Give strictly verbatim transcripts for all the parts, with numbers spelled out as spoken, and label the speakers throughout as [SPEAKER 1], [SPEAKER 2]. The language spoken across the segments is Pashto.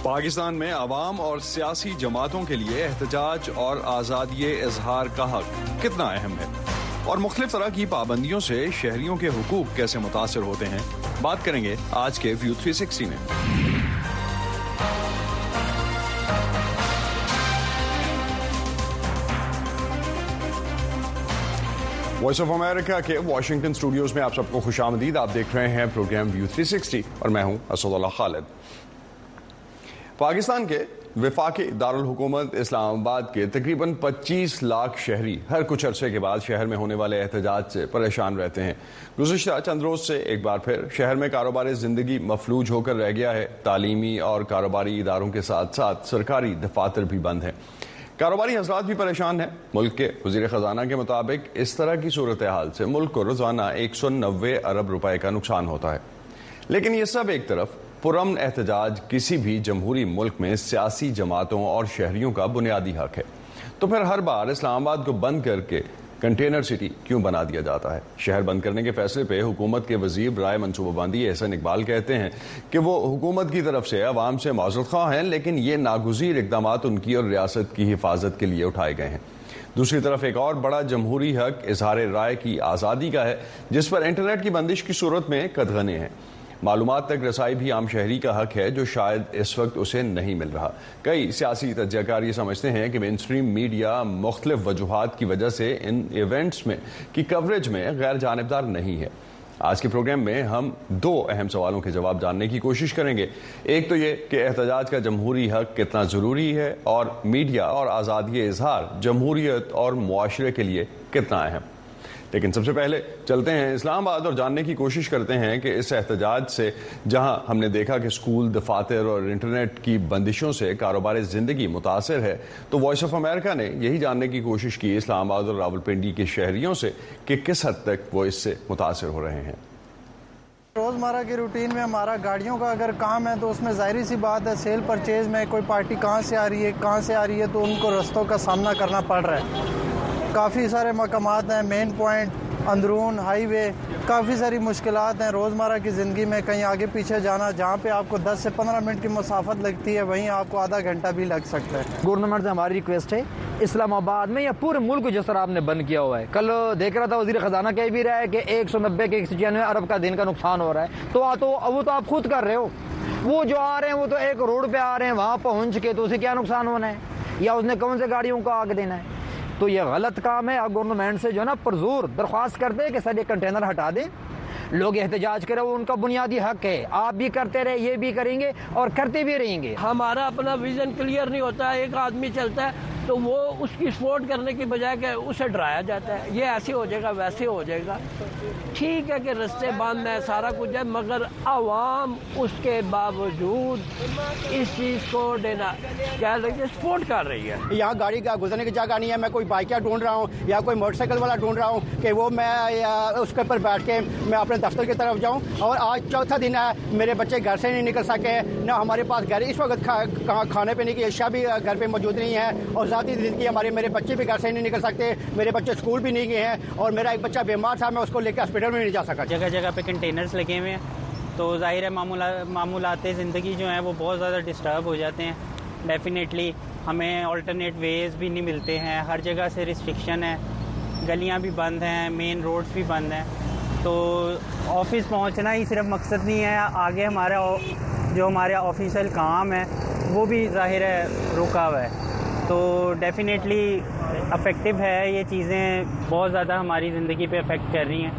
[SPEAKER 1] پاکستان میں عوام اور سیاسی جماعتوں کے لیے احتجاج اور آزادی اظہار کا حق کتنا اہم ہے اور مختلف طرح کی پابندیوں سے شہریوں کے حقوق کیسے متاثر ہوتے ہیں، بات کریں گے آج کے ویو تھری سکسٹی میں۔ وائس آف امریکہ کے واشنگٹن اسٹوڈیوز میں آپ سب کو خوش آمدید۔ آپ دیکھ رہے ہیں پروگرام ویو تھری سکسٹی اور میں ہوں اسد اللہ خالد۔ پاکستان کے وفاقی دارالحکومت اسلام آباد کے تقریباً پچیس لاکھ شہری ہر کچھ عرصے کے بعد شہر میں ہونے والے احتجاج سے پریشان رہتے ہیں۔ گزشتہ چند روز سے ایک بار پھر شہر میں کاروبار زندگی مفلوج ہو کر رہ گیا ہے۔ تعلیمی اور کاروباری اداروں کے ساتھ ساتھ سرکاری دفاتر بھی بند ہیں۔ کاروباری حضرات بھی پریشان ہیں۔ ملک کے وزیر خزانہ کے مطابق اس طرح کی صورتحال سے ملک کو روزانہ ایک سو نوے ارب روپے کا نقصان ہوتا ہے۔ لیکن یہ سب ایک طرف، پرامن احتجاج کسی بھی جمہوری ملک میں سیاسی جماعتوں اور شہریوں کا بنیادی حق ہے، تو پھر ہر بار اسلام آباد کو بند کر کے کنٹینر سٹی کیوں بنا دیا جاتا ہے؟ شہر بند کرنے کے فیصلے پہ حکومت کے وزیر برائے منصوبہ بندی احسن اقبال کہتے ہیں کہ وہ حکومت کی طرف سے عوام سے معذرت خواہ ہیں، لیکن یہ ناگزیر اقدامات ان کی اور ریاست کی حفاظت کے لیے اٹھائے گئے ہیں۔ دوسری طرف ایک اور بڑا جمہوری حق اظہار رائے کی آزادی کا ہے، جس پر انٹرنیٹ کی بندش کی صورت میں قدغنے ہیں۔ معلومات تک رسائی بھی عام شہری کا حق ہے، جو شاید اس وقت اسے نہیں مل رہا۔ کئی سیاسی تجزیہ کار یہ سمجھتے ہیں کہ مین اسٹریم میڈیا مختلف وجوہات کی وجہ سے ان ایونٹس میں کی کوریج میں غیر جانبدار نہیں ہے۔ آج کے پروگرام میں ہم دو اہم سوالوں کے جواب جاننے کی کوشش کریں گے۔ ایک تو یہ کہ احتجاج کا جمہوری حق کتنا ضروری ہے، اور میڈیا اور آزادی اظہار جمہوریت اور معاشرے کے لیے کتنا اہم۔ لیکن سب سے پہلے چلتے ہیں اسلام آباد اور جاننے کی کوشش کرتے ہیں کہ اس احتجاج سے، جہاں ہم نے دیکھا کہ اسکول، دفاتر اور انٹرنیٹ کی بندشوں سے کاروبار زندگی متاثر ہے، تو وائس آف امریکہ نے یہی جاننے کی کوشش کی اسلام آباد اور راولپنڈی کے شہریوں سے کہ کس حد تک وہ اس سے متاثر ہو رہے ہیں۔
[SPEAKER 2] روزمرہ کی روٹین میں ہمارا گاڑیوں کا اگر کام ہے تو اس میں ظاہری سی بات ہے، سیل پرچیز میں کوئی پارٹی کہاں سے آ رہی ہے کہاں سے آ رہی ہے تو ان کو رستوں کا سامنا کرنا پڑ رہا ہے۔ کافی سارے مقامات ہیں، مین پوائنٹ، اندرون، ہائی وے، کافی ساری مشکلات ہیں روزمرہ کی زندگی میں۔ کہیں آگے پیچھے جانا، جہاں پہ آپ کو دس سے پندرہ منٹ کی مسافت لگتی ہے، وہیں آپ کو آدھا گھنٹہ بھی لگ سکتا ہے۔
[SPEAKER 3] گورنمنٹ سے ہماری ریکویسٹ ہے اسلام آباد میں یا پورے ملک کو جس طرح آپ نے بند کیا ہوا ہے، کل دیکھ رہا تھا وزیر خزانہ کہہ بھی رہا ہے کہ ایک سو نبے کے ایک سو چورانوے ارب کا دن کا نقصان ہو رہا ہے، تو وہ تو آپ خود کر رہے ہو۔ وہ جو آ رہے ہیں وہ تو ایک روڈ پہ آ رہے ہیں، وہاں پہنچ کے تو اسے کیا نقصان ہونا ہے، یا اس نے کون سے گاڑیوں کو آگ دینا ہے؟ تو یہ غلط کام ہے۔ آپ گورنمنٹ سے جو ہے نا پرزور درخواست کرتے ہیں کہ سر یہ کنٹینر ہٹا دیں، لوگ احتجاج کریں، وہ ان کا بنیادی حق ہے۔ آپ بھی کرتے رہے، یہ بھی کریں گے اور کرتے بھی رہیں گے۔
[SPEAKER 4] ہمارا اپنا ویژن کلیئر نہیں ہوتا ہے، ایک آدمی چلتا ہے تو وہ اس کی سپورٹ کرنے کی بجائے کہ اسے ڈرایا جاتا ہے، یہ ایسے ہو جائے گا ویسے ہو جائے گا۔ ٹھیک ہے کہ رستے بند ہیں، سارا کچھ ہے، مگر عوام اس کے باوجود اس چیز کو دینا کیا لگے سپورٹ کر رہی ہے۔
[SPEAKER 5] یہاں گاڑی کا گزرنے کی جگہ نہیں ہے، میں کوئی بائک ڈھونڈ رہا ہوں یا کوئی موٹر سائیکل والا ڈھونڈ رہا ہوں کہ وہ میں اس کے اوپر بیٹھ کے میں اپنے دفتر کی طرف جاؤں۔ اور آج چوتھا دن ہے، میرے بچے گھر سے نہیں نکل سکے، نہ ہمارے پاس گھر اس وقت کھانے پینے کی اشیاء بھی گھر پہ موجود نہیں ہے، اور ذاتی زندگی ہمارے میرے بچے بھی گھر سے نہیں نکل سکتے، میرے بچے اسکول بھی نہیں گئے ہیں، اور میرا ایک بچہ بیمار تھا، میں اس کو لے کے ہاسپٹل میں نہیں جا سکا۔
[SPEAKER 6] جگہ جگہ پہ کنٹینرز لگے ہوئے ہیں، تو ظاہر ہے معمولات زندگی جو ہیں وہ بہت زیادہ ڈسٹرب ہو جاتے ہیں۔ ڈیفینیٹلی ہمیں آلٹرنیٹ ویز بھی نہیں ملتے ہیں، ہر جگہ سے ریسٹرکشن ہے، گلیاں بھی بند ہیں، مین روڈز بھی بند ہیں، تو آفس پہنچنا ہی صرف مقصد نہیں ہے، آگے ہمارا جو ہمارا آفیشیل کام ہے وہ بھی ظاہر ہے رکا ہوا ہے۔ تو ڈیفینیٹلی افیکٹو ہے، یہ چیزیں بہت زیادہ ہماری زندگی پہ افیکٹ کر رہی ہیں۔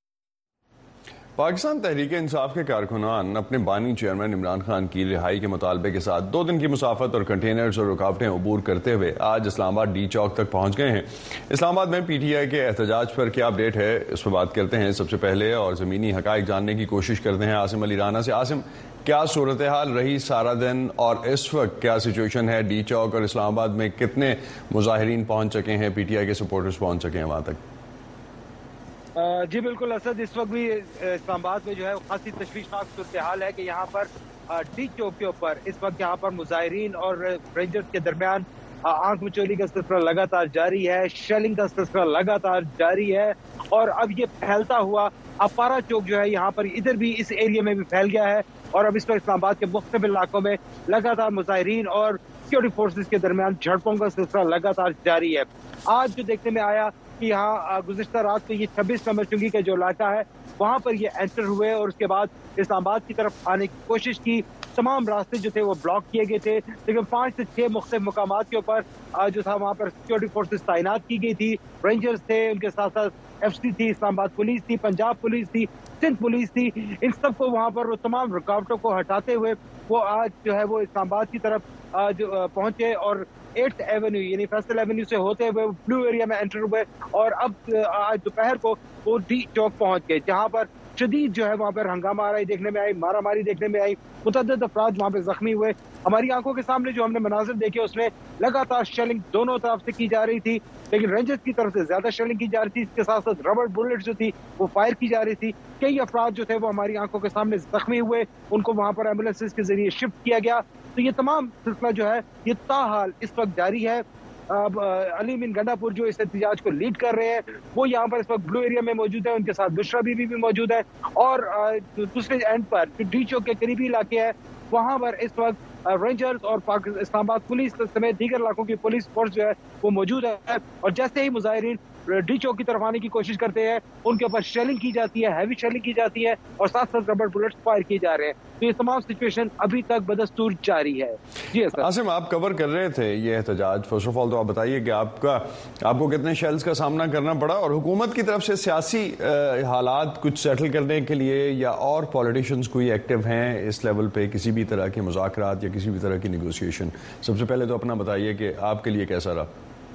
[SPEAKER 1] پاکستان تحریک انصاف کے کارکنان اپنے بانی چیئرمین عمران خان کی رہائی کے مطالبے کے ساتھ دو دن کی مسافت اور کنٹینرز اور رکاوٹیں عبور کرتے ہوئے آج اسلام آباد ڈی چوک تک پہنچ گئے ہیں۔ اسلام آباد میں پی ٹی آئی کے احتجاج پر کیا اپڈیٹ ہے، اس پر بات کرتے ہیں سب سے پہلے، اور زمینی حقائق جاننے کی کوشش کرتے ہیں عاصم علی رانا سے۔ عاصم، کیا صورتحال رہی سارا دن، اور اس وقت کیا سچویشن ہے ڈی چوک اور اسلام آباد میں؟ کتنے مظاہرین پہنچ چکے ہیں، پی ٹی آئی کے سپورٹرز پہنچ چکے ہیں وہاں تک؟
[SPEAKER 7] جی بالکل اسد، اس وقت بھی اسلام آباد میں جو ہے خاصی تشویشناک صورتحال ہے کہ یہاں پر ڈی چوک کے اوپر اس وقت یہاں پر مظاہرین اور رینجرز کے درمیان آنکھ مچولی کا سلسلہ لگاتار جاری ہے، شیلنگ کا سلسلہ لگاتار جاری ہے، اور اب یہ پھیلتا ہوا اپارا چوک جو ہے یہاں پر ادھر بھی اس ایریا میں بھی پھیل گیا ہے، اور اب اس وقت اسلام آباد کے مختلف علاقوں میں لگاتار مظاہرین اور سیکورٹی فورسز کے درمیان جھڑپوں کا سلسلہ لگاتار جاری ہے. آج جو دیکھنے میں آیا کہ یہاں گزشتہ رات کو یہ چھبیس نمبر چنگی کا جو علاقہ ہے وہاں پر یہ انٹر ہوئے اور اس کے بعد اسلام آباد کی طرف آنے کی کوشش کی. تمام راستے جو تھے وہ بلاک کیے گئے تھے, لیکن پانچ سے چھ مختلف مقامات کے اوپر جو تھا وہاں پر سیکورٹی فورسز تعینات کی گئی تھی. رینجرز تھے, ان کے ساتھ ساتھ ایف سی تھی, اسلام آباد پولیس تھی, پنجاب پولیس تھی, سندھ پولیس تھی. ان سب کو وہاں پر وہ تمام رکاوٹوں کو ہٹاتے ہوئے وہ آج جو ہے وہ اسلام آباد کی طرف جو پہنچے اور ایٹھ ایونیو یعنی فیصل ایونیو سے ہوتے ہوئے بلو ایریا میں انٹر ہوئے اور اب آج دوپہر کو وہ ڈی چوک پہنچ گئے, جہاں پر شدید جو ہے وہاں پر ہنگامہ آ رہی دیکھنے میں آئی, مارا ماری دیکھنے میں آئی, متعدد افراد وہاں پہ زخمی ہوئے. ہماری آنکھوں کے سامنے جو ہم نے مناظر دیکھے اس میں لگاتار شیلنگ دونوں طرف سے کی جا رہی تھی, لیکن رینجرز کی طرف سے زیادہ شیلنگ کی جا رہی تھی. اس کے ساتھ ساتھ ربڑ بلٹ جو تھی وہ فائر کی جا رہی تھی. کئی افراد جو تھے وہ ہماری آنکھوں کے سامنے زخمی ہوئے, ان کو وہاں پر ایمبولینس کے ذریعے شفٹ کیا گیا. تو یہ تمام سلسلہ جو ہے یہ تاحال اس وقت جاری ہے. اب علی امین گنڈا پور جو اس احتجاج کو لیڈ کر رہے ہیں وہ یہاں پر اس وقت بلو ایریا میں موجود ہے, ان کے ساتھ بشرا بی بی بھی موجود ہے, اور دوسرے اینڈ پر جو ڈی چوک کے قریبی علاقے ہے وہاں پر اس وقت رینجرز اور اسلام آباد پولیس سمیت دیگر علاقوں کی پولیس فورس جو ہے وہ موجود ہے. اور جیسے ہی مظاہرین ڈی چوک کی طرف آنے کی کوشش کرتے ہیں ان کے اوپر شیلنگ کی جاتی ہے, ہیوی شیلنگ کی جاتی ہے, اور ساتھ ساتھ ربڑ بلٹس فائر کیے جا رہے ہیں. تو یہ تمام سچویشن ابھی تک بدستور جاری ہے. جی
[SPEAKER 1] عاصم, آپ کور کر رہے تھے یہ احتجاج, فرسٹ آف آل تو آپ بتائیے کہ آپ کا آپ کو کتنے شیلز کا سامنا کرنا پڑا, اور حکومت کی طرف سے سیاسی حالات کچھ سیٹل کرنے کے لیے یا اور پولیٹیشینز کوئی ایکٹیو ہیں اس لیول پہ کسی بھی طرح کے مذاکرات یا کسی بھی طرح کی نیگوسیشن؟ سب سے پہلے تو اپنا بتائیے کہ آپ کے لیے کیسا رہا.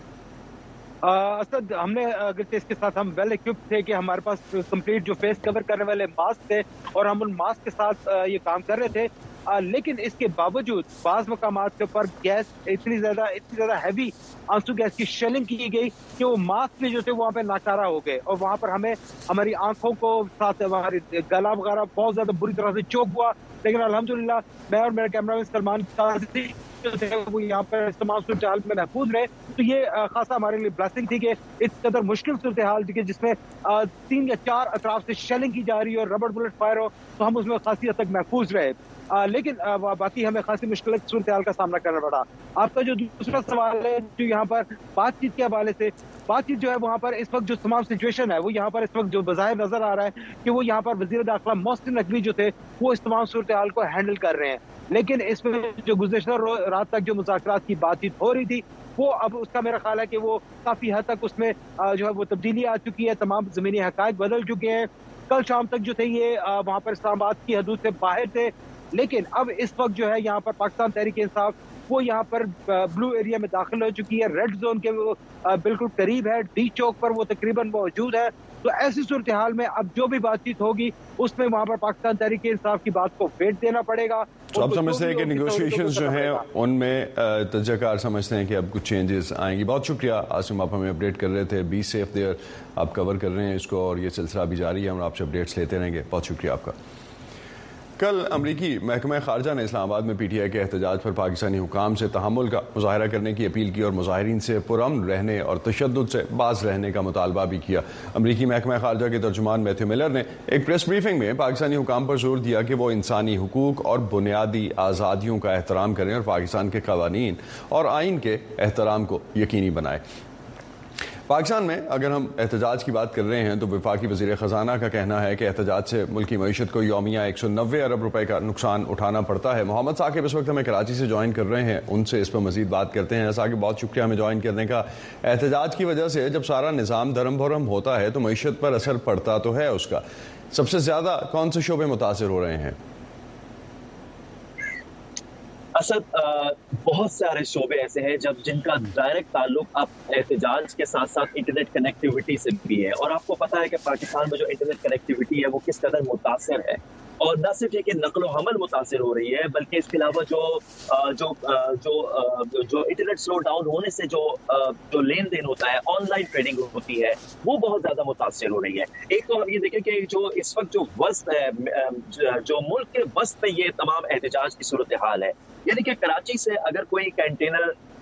[SPEAKER 7] اسد, ہم نے اگر اس کے ساتھ ہم ویل ایکوپڈ تھے کہ ہمارے پاس کمپلیٹ جو فیس کور کرنے والے ماسک تھے اور ہم ان ماسک کے ساتھ یہ کام کر رہے تھے, لیکن اس کے باوجود بعض مقامات کے اوپر گیس اتنی زیادہ اتنی زیادہ ہیوی آنسو گیس کی شیلنگ کی گئی کہ وہ ماسک بھی جو تھے وہاں پہ ناکارہ ہو گئے, اور وہاں پر ہمیں ہماری آنکھوں کو ساتھ ہماری گلا وغیرہ بہت زیادہ بری طرح سے چوک ہوا. لیکن الحمدللہ میں اور میرا کیمرہ مین سلمان قاضی جو تھے وہ یہاں پر تمام صورتحال میں محفوظ رہے. تو یہ خاصا ہمارے لیے بلیسنگ تھی کہ اس قدر مشکل صورتحال تھی کہ جس میں تین یا چار اطراف سے شیلنگ کی جا رہی ہو اور ربڑ بلٹ فائر ہو, تو ہم اس میں خاصی حد تک محفوظ رہے. آ, لیکن آ, باقی ہمیں خاصی مشکل صورتحال کا سامنا کرنا پڑا. آپ کا جو دوسرا سوال ہے جو یہاں پر بات چیت کے حوالے سے, بات چیت جو ہے وہاں پر اس وقت جو تمام سچویشن ہے وہ یہاں پر اس وقت جو بظاہر نظر آ رہا ہے کہ وہ یہاں پر وزیر داخلہ محسن نقوی جو تھے وہ اس تمام صورتحال کو ہینڈل کر رہے ہیں. لیکن اس میں جو گزشتہ رات تک جو مذاکرات کی بات چیت ہو رہی تھی وہ اب اس کا میرا خیال ہے کہ وہ کافی حد تک اس میں جو ہے وہ تبدیلی آ چکی ہے, تمام زمینی حقائق بدل چکے ہیں. کل شام تک جو تھے یہ وہاں پر اسلام آباد کی حدود سے باہر تھے, لیکن اب اس وقت جو ہے یہاں پر پاکستان تحریک انصاف وہ یہاں پر بلو ایریا میں داخل ہو چکی ہے, ریڈ زون کے وہ بالکل قریب ہے, ڈی چوک پر وہ تقریباً موجود ہے. تو ایسی صورتحال میں اب جو بھی بات چیت ہوگی اس میں وہاں پر پاکستان تحریک انصاف کی بات کو ویٹ دینا پڑے گا.
[SPEAKER 1] تو آپ سمجھتے ہیں کہ نیگوشیشنز جو ہیں ان میں تجزیہ کار سمجھتے ہیں کہ اب کچھ چینجز آئیں گی. بہت شکریہ عاصم, آپ ہمیں اپڈیٹ کر رہے تھے. بی سیف دیئر, آپ کور کر رہے ہیں اس کو اور یہ سلسلہ بھی جاری ہے, ہم آپ سے اپڈیٹس لیتے رہیں گے. بہت شکریہ آپ کا. کل امریکی محکمہ خارجہ نے اسلام آباد میں پی ٹی آئی کے احتجاج پر پاکستانی حکام سے تحمل کا مظاہرہ کرنے کی اپیل کی اور مظاہرین سے پرامن رہنے اور تشدد سے باز رہنے کا مطالبہ بھی کیا. امریکی محکمہ خارجہ کے ترجمان میتھیو ملر نے ایک پریس بریفنگ میں پاکستانی حکام پر زور دیا کہ وہ انسانی حقوق اور بنیادی آزادیوں کا احترام کریں اور پاکستان کے قوانین اور آئین کے احترام کو یقینی بنائیں. پاکستان میں اگر ہم احتجاج کی بات کر رہے ہیں تو وفاقی وزیر خزانہ کا کہنا ہے کہ احتجاج سے ملکی معیشت کو یومیہ ایک سو نوے ارب روپے کا نقصان اٹھانا پڑتا ہے. محمد ثاقب اس وقت ہمیں کراچی سے جوائن کر رہے ہیں, ان سے اس پر مزید بات کرتے ہیں. ثاقب, بہت شکریہ ہمیں جوائن کرنے کا. احتجاج کی وجہ سے جب سارا نظام دھرم بھرم ہوتا ہے تو معیشت پر اثر پڑتا تو ہے اس کا. سب سے زیادہ کون سے شعبے متاثر ہو رہے ہیں؟
[SPEAKER 8] اسد, بہت سارے شعبے ایسے ہیں جب جن کا ڈائریکٹ تعلق اب احتجاج کے ساتھ ساتھ انٹرنیٹ کنیکٹیوٹی سے بھی ہے, اور آپ کو پتا ہے کہ پاکستان میں جو انٹرنیٹ کنیکٹیوٹی ہے وہ کس قدر متاثر ہے. اور نہ صرف یہ کہ نقل و حمل متاثر ہو رہی ہے بلکہ اس کے علاوہ جو جو جو جو انٹرنیٹ سلو ڈاؤن ہونے سے جو جو لین دین ہوتا ہے, آن لائن ٹریڈنگ ہوتی ہے, وہ بہت زیادہ متاثر ہو رہی ہے. ایک تو ہم یہ دیکھیں کہ جو اس وقت جو وسط ہے, جو ملک کے وسط میں یہ تمام احتجاج کی صورتحال ہے, یعنی کہ کراچی سے اگر کوئی کنٹینر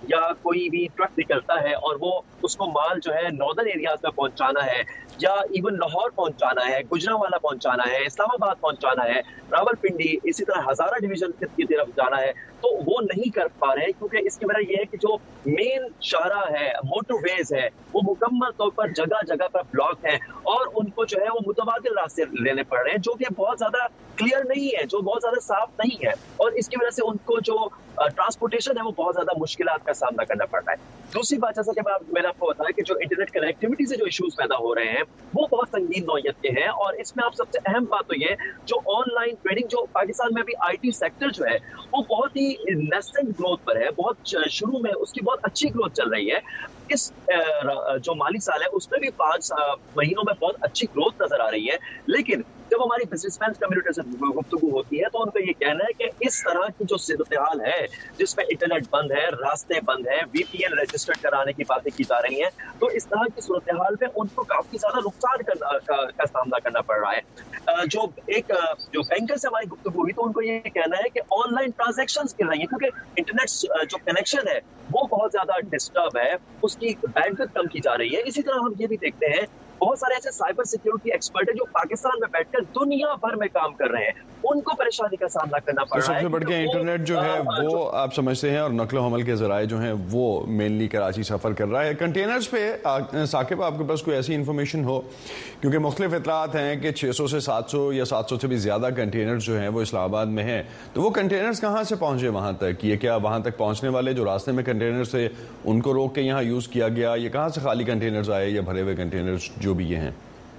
[SPEAKER 8] یا کوئی بھی ٹرک نکلتا ہے اور وہ اس کو مال جو ہے ناردرن ایریاز میں پہنچانا ہے یا ایون لاہور پہنچانا ہے, گجرانوالہ پہنچانا ہے, اسلام آباد پہنچانا ہے, راول پنڈی, اسی طرح ہزارہ ڈویژن کی طرف جانا ہے, تو وہ نہیں کر پا رہے ہیں کیونکہ اس کی وجہ یہ ہے کہ جو مین شاہراہ ہے, موٹر ویز ہے, وہ مکمل طور پر جگہ جگہ پر بلاک ہے اور ان کو جو ہے وہ متبادل راستے لینے پڑ رہے ہیں جو کہ بہت زیادہ کلیئر نہیں ہے, جو بہت زیادہ صاف نہیں ہے, اور اس کی وجہ سے ان کو جو ٹرانسپورٹیشن ہے وہ بہت زیادہ مشکلات کا سامنا کرنا پڑ رہا ہے. دوسری بات جیسا کہ میں نے آپ کو بتایا کہ جو انٹرنیٹ کنیکٹیوٹی سے جو ایشوز پیدا ہو رہے ہیں وہ بہت سنگین نوعیت کے ہیں, اور اس میں آپ سب سے اہم بات تو یہ جو آن لائن ٹریڈنگ جو پاکستان میں بھی آئی ٹی سیکٹر جو ہے وہ بہت ہی نیسنٹ گروتھ پر ہے, بہت شروع میں اس کی بہت اچھی گروتھ چل رہی ہے. اس جو مالی سال ہے اس میں بھی پانچ مہینوں میں بہت اچھی گروتھ نظر آ رہی ہے, لیکن جب ہماری بزنس مین کمیونٹی سے گفتگو ہوتی ہے تو ان کا یہ کہنا ہے کہ اس طرح کی جو صورتحال ہے جس میں انٹرنیٹ بند ہے, راستے بند ہیں, وی پی این رجسٹر کرانے کی باتیں کی جا رہی ہیں, تو اس طرح کی صورتحال میں ان کو کافی زیادہ نقصان کرنا کا, کا سامنا کرنا پڑ رہا ہے. جو ایک جو بینکر سے ہماری گفتگو ہوئی تو ان کو یہ کہنا ہے کہ آن لائن ٹرانزیکشن گر رہی ہیں کیونکہ انٹرنیٹ جو کنیکشن ہے وہ بہت زیادہ ڈسٹرب ہے, اس کی بینڈویڈتھ کم کی جا رہی ہے. اسی طرح ہم یہ بھی دیکھتے ہیں بہت سارے ایسے سائبر سیکیورٹی ایکسپرٹ ہیں جو پاکستان میں بیٹھ کر دنیا بھر میں کام کر رہے ہیں, ان کو پریشانی کا سامنا کرنا پڑ رہا ہے.
[SPEAKER 1] سب سے بڑھ کے انٹرنیٹ جو ہے وہ آپ سمجھتے ہیں اور نقل و حمل کے ذرائع جو ہیں وہ مینلی کراچی سفر کر رہا ہے. کنٹینرز پہ ثاقب آپ کے پاس کوئی ایسی انفارمیشن ہو, کیونکہ مختلف اطلاعات ہیں کہ چھ سو سے سات سو یا سات سو سے بھی زیادہ کنٹینرز جو ہیں وہ اسلام آباد میں ہیں, تو وہ کنٹینرز کہاں سے پہنچے وہاں تک؟ یہ کیا وہاں تک پہنچنے والے جو راستے میں کنٹینرز تھے ان کو روک کے یہاں یوز کیا گیا, یہ کہاں سے خالی کنٹینرز آئے یا بھرے ہوئے کنٹینرز جو بھی یہ ہیں؟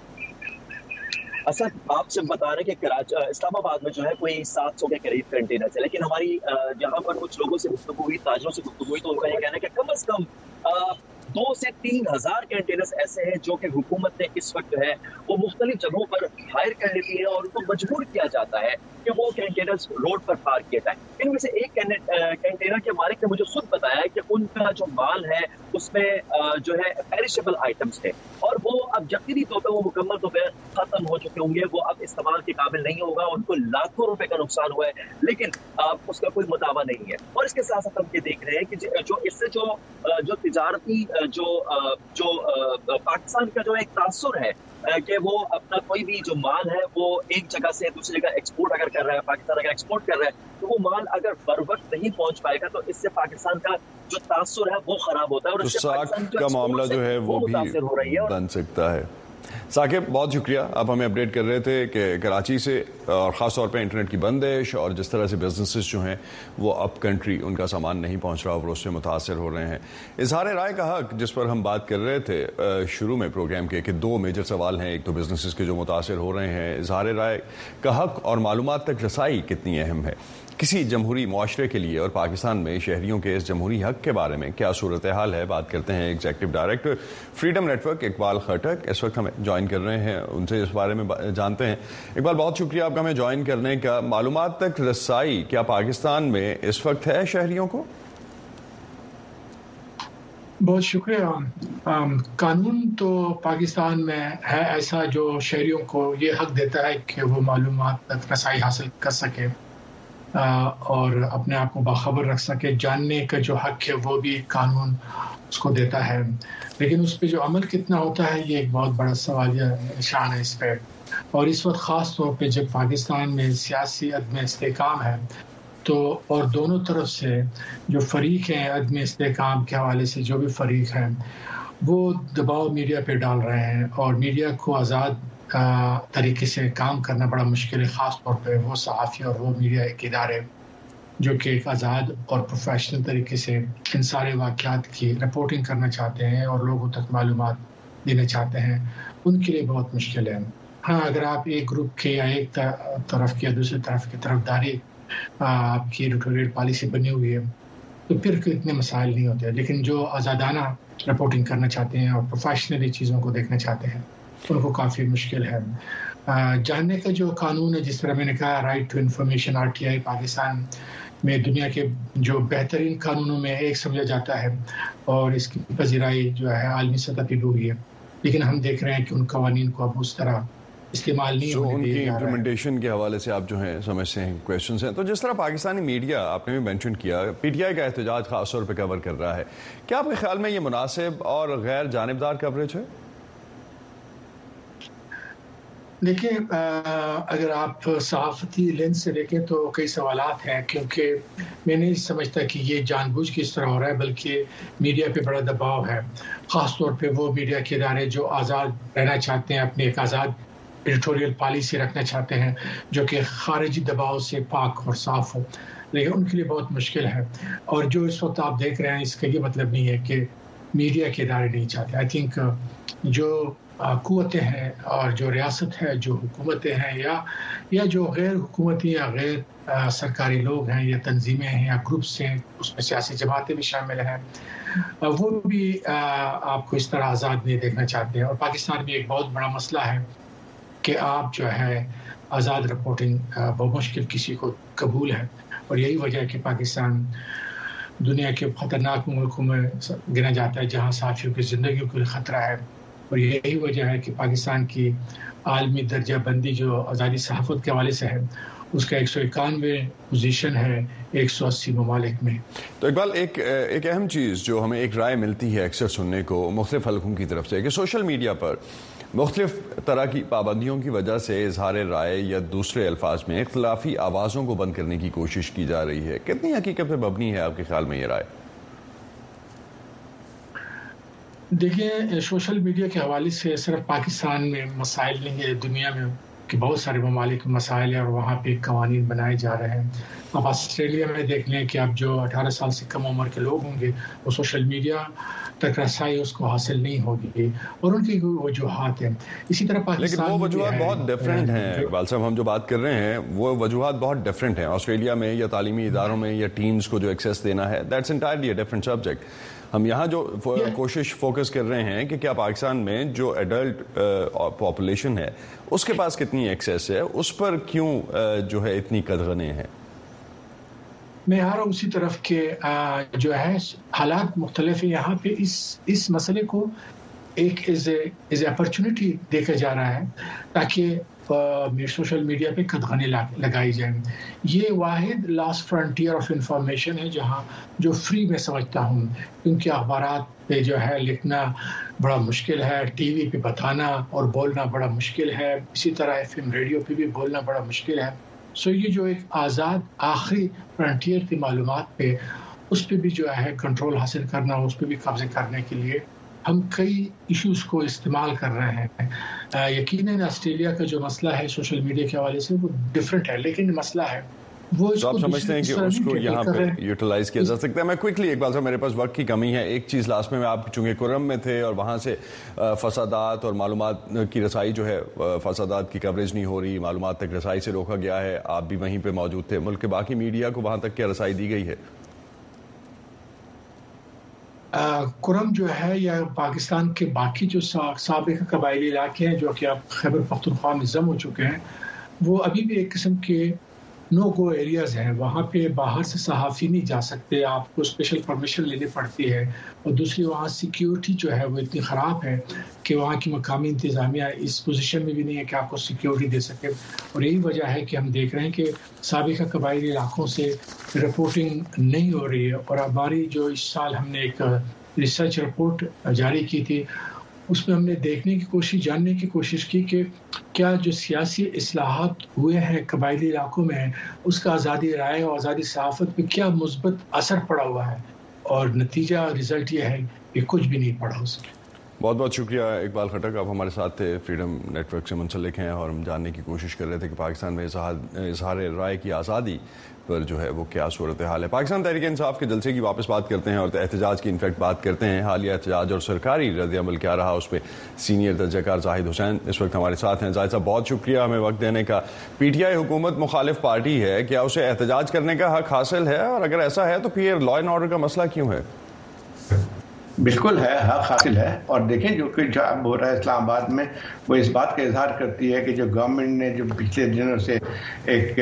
[SPEAKER 8] اصل آپ سے بتا رہے ہیں کہ کراچی اسلام آباد میں جو ہے کوئی سات سو کے قریب کنٹینر ہے, لیکن ہماری یہاں پر کچھ لوگوں سے گفتگو ہوئی, تاجروں سے گفتگو ہوئی, تو ان کا یہ کہنا ہے کہ کم از کم دو سے تین ہزار کنٹینرز ایسے ہیں جو کہ حکومت نے اس وقت ہے وہ مختلف جگہوں پر ہائر کر لیتی ہے اور ان کو مجبور کیا جاتا ہے کہ وہ کنٹینرز روڈ پر پارک کیا جائے. ان میں سے ایک کنٹینر کے مالک نے مجھے خود بتایا کہ ان کا جو مال ہے اس میں جو ہے پیریشیبل آئٹمس ہے اور وہ اب یقینی طور پہ وہ مکمل طور پہ ختم ہو چکے ہوں گے, وہ اب استعمال کے قابل نہیں ہوگا, ان کو لاکھوں روپے کا نقصان ہوا ہے لیکن اس کا کوئی مداوع نہیں ہے. اور اس کے ساتھ ساتھ ہم یہ دیکھ رہے ہیں کہ جو اس سے جو جو تجارتی جو جو پاکستان کا جو ایک تاثر ہے کہ وہ اپنا کوئی بھی جو مال ہے وہ ایک جگہ سے دوسری جگہ ایکسپورٹ اگر کر رہا ہے, پاکستان اگر ایکسپورٹ کر رہا ہے تو وہ مال اگر بر وقت نہیں پہنچ پائے گا تو اس سے پاکستان کا جو تاثر ہے وہ خراب ہوتا ہے اور اس سے پاکستان
[SPEAKER 1] کا معاملہ جو ہے وہ بھی بن سکتا ہے. ثاقب بہت شکریہ, آپ ہمیں اپڈیٹ کر رہے تھے کہ کراچی سے اور خاص طور پہ انٹرنیٹ کی بندش اور جس طرح سے بزنسز جو ہیں وہ اب کنٹری ان کا سامان نہیں پہنچ رہا اور اس سے متاثر ہو رہے ہیں. اظہار رائے کا حق جس پر ہم بات کر رہے تھے شروع میں پروگرام کے کہ دو میجر سوال ہیں, ایک تو بزنسز کے جو متاثر ہو رہے ہیں, اظہار رائے کا حق اور معلومات تک رسائی کتنی اہم ہے کسی جمہوری معاشرے کے لیے, اور پاکستان میں شہریوں کے اس جمہوری حق کے بارے میں کیا صورتحال ہے. بات کرتے ہیں ایگزیکٹو ڈائریکٹر فریڈم نیٹ ورک اقبال خٹک, اس وقت ہمیں جوائن کر رہے ہیں, ان سے اس بارے میں جانتے ہیں. اقبال بہت شکریہ آپ کا ہمیں جوائن کرنے کا. معلومات تک رسائی کیا پاکستان میں اس وقت ہے شہریوں کو؟
[SPEAKER 9] بہت شکریہ. قانون تو پاکستان میں ہے ایسا جو شہریوں کو یہ حق دیتا ہے کہ وہ معلومات تک رسائی حاصل کر سکے اور اپنے آپ کو باخبر رکھ سکے. جاننے کا جو حق ہے وہ بھی قانون اس کو دیتا ہے, لیکن اس پہ جو عمل کتنا ہوتا ہے یہ ایک بہت بڑا سوال نشان ہے اس پہ. اور اس وقت خاص طور پہ جب پاکستان میں سیاسی عدم استحکام ہے تو اور دونوں طرف سے جو فریق ہیں عدم استحکام کے حوالے سے جو بھی فریق ہیں وہ دباؤ میڈیا پہ ڈال رہے ہیں اور میڈیا کو آزاد طریقے سے کام کرنا بڑا مشکل ہے, خاص طور پہ وہ صحافی اور وہ میڈیا کے ادارے جو کہ ایک آزاد اور پروفیشنل طریقے سے ان سارے واقعات کی رپورٹنگ کرنا چاہتے ہیں اور لوگوں تک معلومات دینا چاہتے ہیں, ان کے لیے بہت مشکل ہے. ہاں اگر آپ ایک گروپ کے یا ایک طرف کی یا دوسری طرف کی طرفداری آپ کی ایڈیٹوریل پالیسی بنی ہوئی ہے تو پھر اتنے مسائل نہیں ہوتے, لیکن جو آزادانہ رپورٹنگ کرنا چاہتے ہیں اور پروفیشنلی چیزوں کو دیکھنا چاہتے ہیں ان کو کافی مشکل ہے. جاننے کا جو قانون ہے جس طرح میں نے کہا رائٹ ٹو انفارمیشن, آر ٹی آئی پاکستان میں دنیا کے جو بہترین قانونوں میں ایک سمجھا جاتا ہے اور اس کی پذیرائی جو ہے عالمی سطح پہ بھی ہوئی ہے, لیکن ہم دیکھ رہے ہیں کہ ان قوانین کو اب اس طرح استعمال نہیں ہونے
[SPEAKER 1] ان
[SPEAKER 9] دیا
[SPEAKER 1] کی
[SPEAKER 9] جا رہا ہے.
[SPEAKER 1] امپلیمنٹیشن کے حوالے سے آپ جو ہیں سمجھتے ہیں کویشچنس ہیں. تو جس طرح پاکستانی میڈیا آپ نے بھی مینشن کیا پی ٹی آئی کا احتجاج خاص طور پہ کور کر رہا ہے, کیا آپ کے خیال میں یہ مناسب اور غیر جانبدار کوریج ہے؟
[SPEAKER 9] دیکھیں اگر آپ صحافتی لینس سے دیکھیں تو کئی سوالات ہیں, کیونکہ میں نہیں سمجھتا کہ یہ جان بوجھ کے اس طرح ہو رہا ہے, بلکہ میڈیا پہ بڑا دباؤ ہے, خاص طور پہ وہ میڈیا کے ادارے جو آزاد رہنا چاہتے ہیں, اپنے ایک آزاد ایڈیٹوریل پالیسی رکھنا چاہتے ہیں جو کہ خارجی دباؤ سے پاک اور صاف ہو, لیکن ان کے لیے بہت مشکل ہے. اور جو اس وقت آپ دیکھ رہے ہیں اس کا یہ مطلب نہیں ہے کہ میڈیا کے ادارے نہیں چاہتے. آئی تھنک جو قوتیں ہیں اور جو ریاست ہے, جو حکومتیں ہیں یا یا جو غیر حکومتی یا غیر سرکاری لوگ ہیں یا تنظیمیں ہیں یا گروپس ہیں, اس میں سیاسی جماعتیں بھی شامل ہیں, وہ بھی آپ کو اس طرح آزاد نہیں دیکھنا چاہتے ہیں. اور پاکستان میں ایک بہت بڑا مسئلہ ہے کہ آپ جو ہے آزاد رپورٹنگ بہت مشکل کسی کو قبول ہے, اور یہی وجہ ہے کہ پاکستان دنیا کے خطرناک ملکوں میں گنا جاتا ہے جہاں صحافیوں کی زندگیوں کو خطرہ ہے. اور یہی وجہ ہے کہ پاکستان کی عالمی درجہ بندی جو آزادی صحافت کے حوالے سے ہے, اس کا ایک سو اکانوے پوزیشن ہے ایک سو اسی ممالک میں.
[SPEAKER 1] تو اقبال ایک ایک اہم چیز جو ہمیں ایک رائے ملتی ہے اکثر سننے کو مختلف حلقوں کی طرف سے کہ سوشل میڈیا پر مختلف طرح کی پابندیوں کی وجہ سے اظہار رائے یا دوسرے الفاظ میں اختلافی آوازوں کو بند کرنے کی کوشش کی جا رہی ہے. کتنی حقیقت پہ مبنی ہے آپ کے خیال میں یہ رائے؟
[SPEAKER 9] دیکھیں سوشل میڈیا کے حوالے سے صرف پاکستان میں مسائل نہیں ہے, دنیا میں کہ بہت سارے ممالک میں مسائل ہیں اور وہاں پہ قوانین بنائے جا رہے ہیں. اب آسٹریلیا میں دیکھ لیں کہ اب جو اٹھارہ سال سے کم عمر کے لوگ ہوں گے وہ سوشل میڈیا تک رسائی اس کو حاصل نہیں ہوگی, اور ان کی وجوہات ہیں. اسی طرح پاکستان
[SPEAKER 1] لیکن وہ وجوہات بہت ڈفرینٹ ہیں اقبال صاحب, ہم جو بات کر رہے ہیں وہ وجوہات بہت ڈفرینٹ ہیں. آسٹریلیا میں یا تعلیمی اداروں میں یا ٹینز کو جو ایکسیس دینا ہے دیٹس انٹائرلی اے ڈفرینٹ سبجیکٹ. ہم یہاں جو کوشش فوکس کر رہے ہیں کہ کیا پاکستان میں جو ایڈلٹ پاپولیشن ہے اس کے پاس کتنی ایکسیس ہے, اس پر کیوں جو ہے اتنی قدغنیں ہیں.
[SPEAKER 9] میں آ رہا ہوں اسی طرف کہ جو ہے حالات مختلف ہیں. یہاں پہ اس اس مسئلے کو ایک ایز اے ایز اے اپرچونٹی دیکھا جا رہا ہے تاکہ سوشل میڈیا پہ قدغنیں لگائی جائیں. یہ واحد لاسٹ فرنٹیئر آف انفارمیشن ہے جہاں جو فری میں سمجھتا ہوں, کیونکہ اخبارات پہ جو ہے لکھنا بڑا مشکل ہے, ٹی وی پہ بتانا اور بولنا بڑا مشکل ہے, اسی طرح ایف ایم ریڈیو پہ بھی بولنا بڑا مشکل ہے. سو یہ جو ایک آزاد آخری فرنٹیئر تھی معلومات پہ, اس پہ بھی جو ہے کنٹرول حاصل کرنا, اس پہ بھی قبضے کرنے کے لیے ہم کئی ایشوز کو استعمال کر رہے ہیں. یقیناً آسٹریلیا کا جو مسئلہ ہے سوشل میڈیا کے حوالے سے وہ ڈفرینٹ ہے, لیکن مسئلہ ہے وہ
[SPEAKER 1] تو آپ سمجھتے ہیں کہ اس کو یہاں پہ یوٹیلائز کیا جا سکتا ہے. میں کوئکلی اقبال صاحب میرے پاس وقت کی کمی ہے, ایک چیز لاسٹ میں میں آپ چونکہ کرم میں تھے اور وہاں سے فسادات اور معلومات کی رسائی جو ہے فسادات کی کوریج نہیں ہو رہی, معلومات تک رسائی سے روکا گیا ہے, آپ بھی وہیں پہ موجود تھے. ملک کے باقی میڈیا کو وہاں تک کیا رسائی دی گئی ہے؟
[SPEAKER 9] کرم جو ہے یا پاکستان کے باقی جو سابق قبائلی علاقے ہیں جو کہ اب خیبر پختونخوا میں ضم ہو چکے ہیں, وہ ابھی بھی ایک قسم کے نو گو ایریاز ہیں. وہاں پہ باہر سے صحافی نہیں جا سکتے, آپ کو اسپیشل پرمیشن لینی پڑتی ہے. اور دوسری وہاں سیکیورٹی جو ہے وہ اتنی خراب ہے کہ وہاں کی مقامی انتظامیہ اس پوزیشن میں بھی نہیں ہے کہ آپ کو سیکیورٹی دے سکے. اور یہی وجہ ہے کہ ہم دیکھ رہے ہیں کہ سابقہ قبائلی علاقوں سے رپورٹنگ نہیں ہو رہی ہے. اور ہماری جو اس سال ہم نے ایک ریسرچ رپورٹ جاری کی تھی, اس میں ہم نے دیکھنے کی کوشش جاننے کی کوشش کی کہ کیا جو سیاسی اصلاحات ہوئے ہیں قبائلی علاقوں میں اس کا آزادی رائے اور آزادی صحافت پہ کیا مثبت اثر پڑا ہوا ہے, اور نتیجہ رزلٹ یہ ہے کہ کچھ بھی نہیں پڑا اس میں.
[SPEAKER 1] بہت بہت شکریہ اقبال خٹک, آپ ہمارے ساتھ تھے, فریڈم نیٹ ورک سے منسلک ہیں, اور ہم جاننے کی کوشش کر رہے تھے کہ پاکستان میں اظہار رائے کی آزادی پر جو ہے وہ کیا صورتحال ہے. پاکستان تحریک انصاف کے جلسے کی واپس بات کرتے ہیں اور احتجاج کی انفیکٹ بات کرتے ہیں. حالیہ احتجاج اور سرکاری رد عمل کیا رہا اس پہ سینئر درجہ کار زاہد حسین اس وقت ہمارے ساتھ ہیں. زاہد صاحب بہت شکریہ ہمیں وقت دینے کا. پی ٹی آئی حکومت مخالف پارٹی ہے, کیا اسے احتجاج کرنے کا حق حاصل ہے, اور اگر ایسا ہے تو پھر لا اینڈ آرڈر کا مسئلہ کیوں ہے؟
[SPEAKER 10] بالکل ہے، حق حاصل ہے. اور دیکھیں جو کہ جو اب ہو رہا ہے اسلام آباد میں، وہ اس بات کا اظہار کرتی ہے کہ جو گورنمنٹ نے جو پچھلے دنوں سے ایک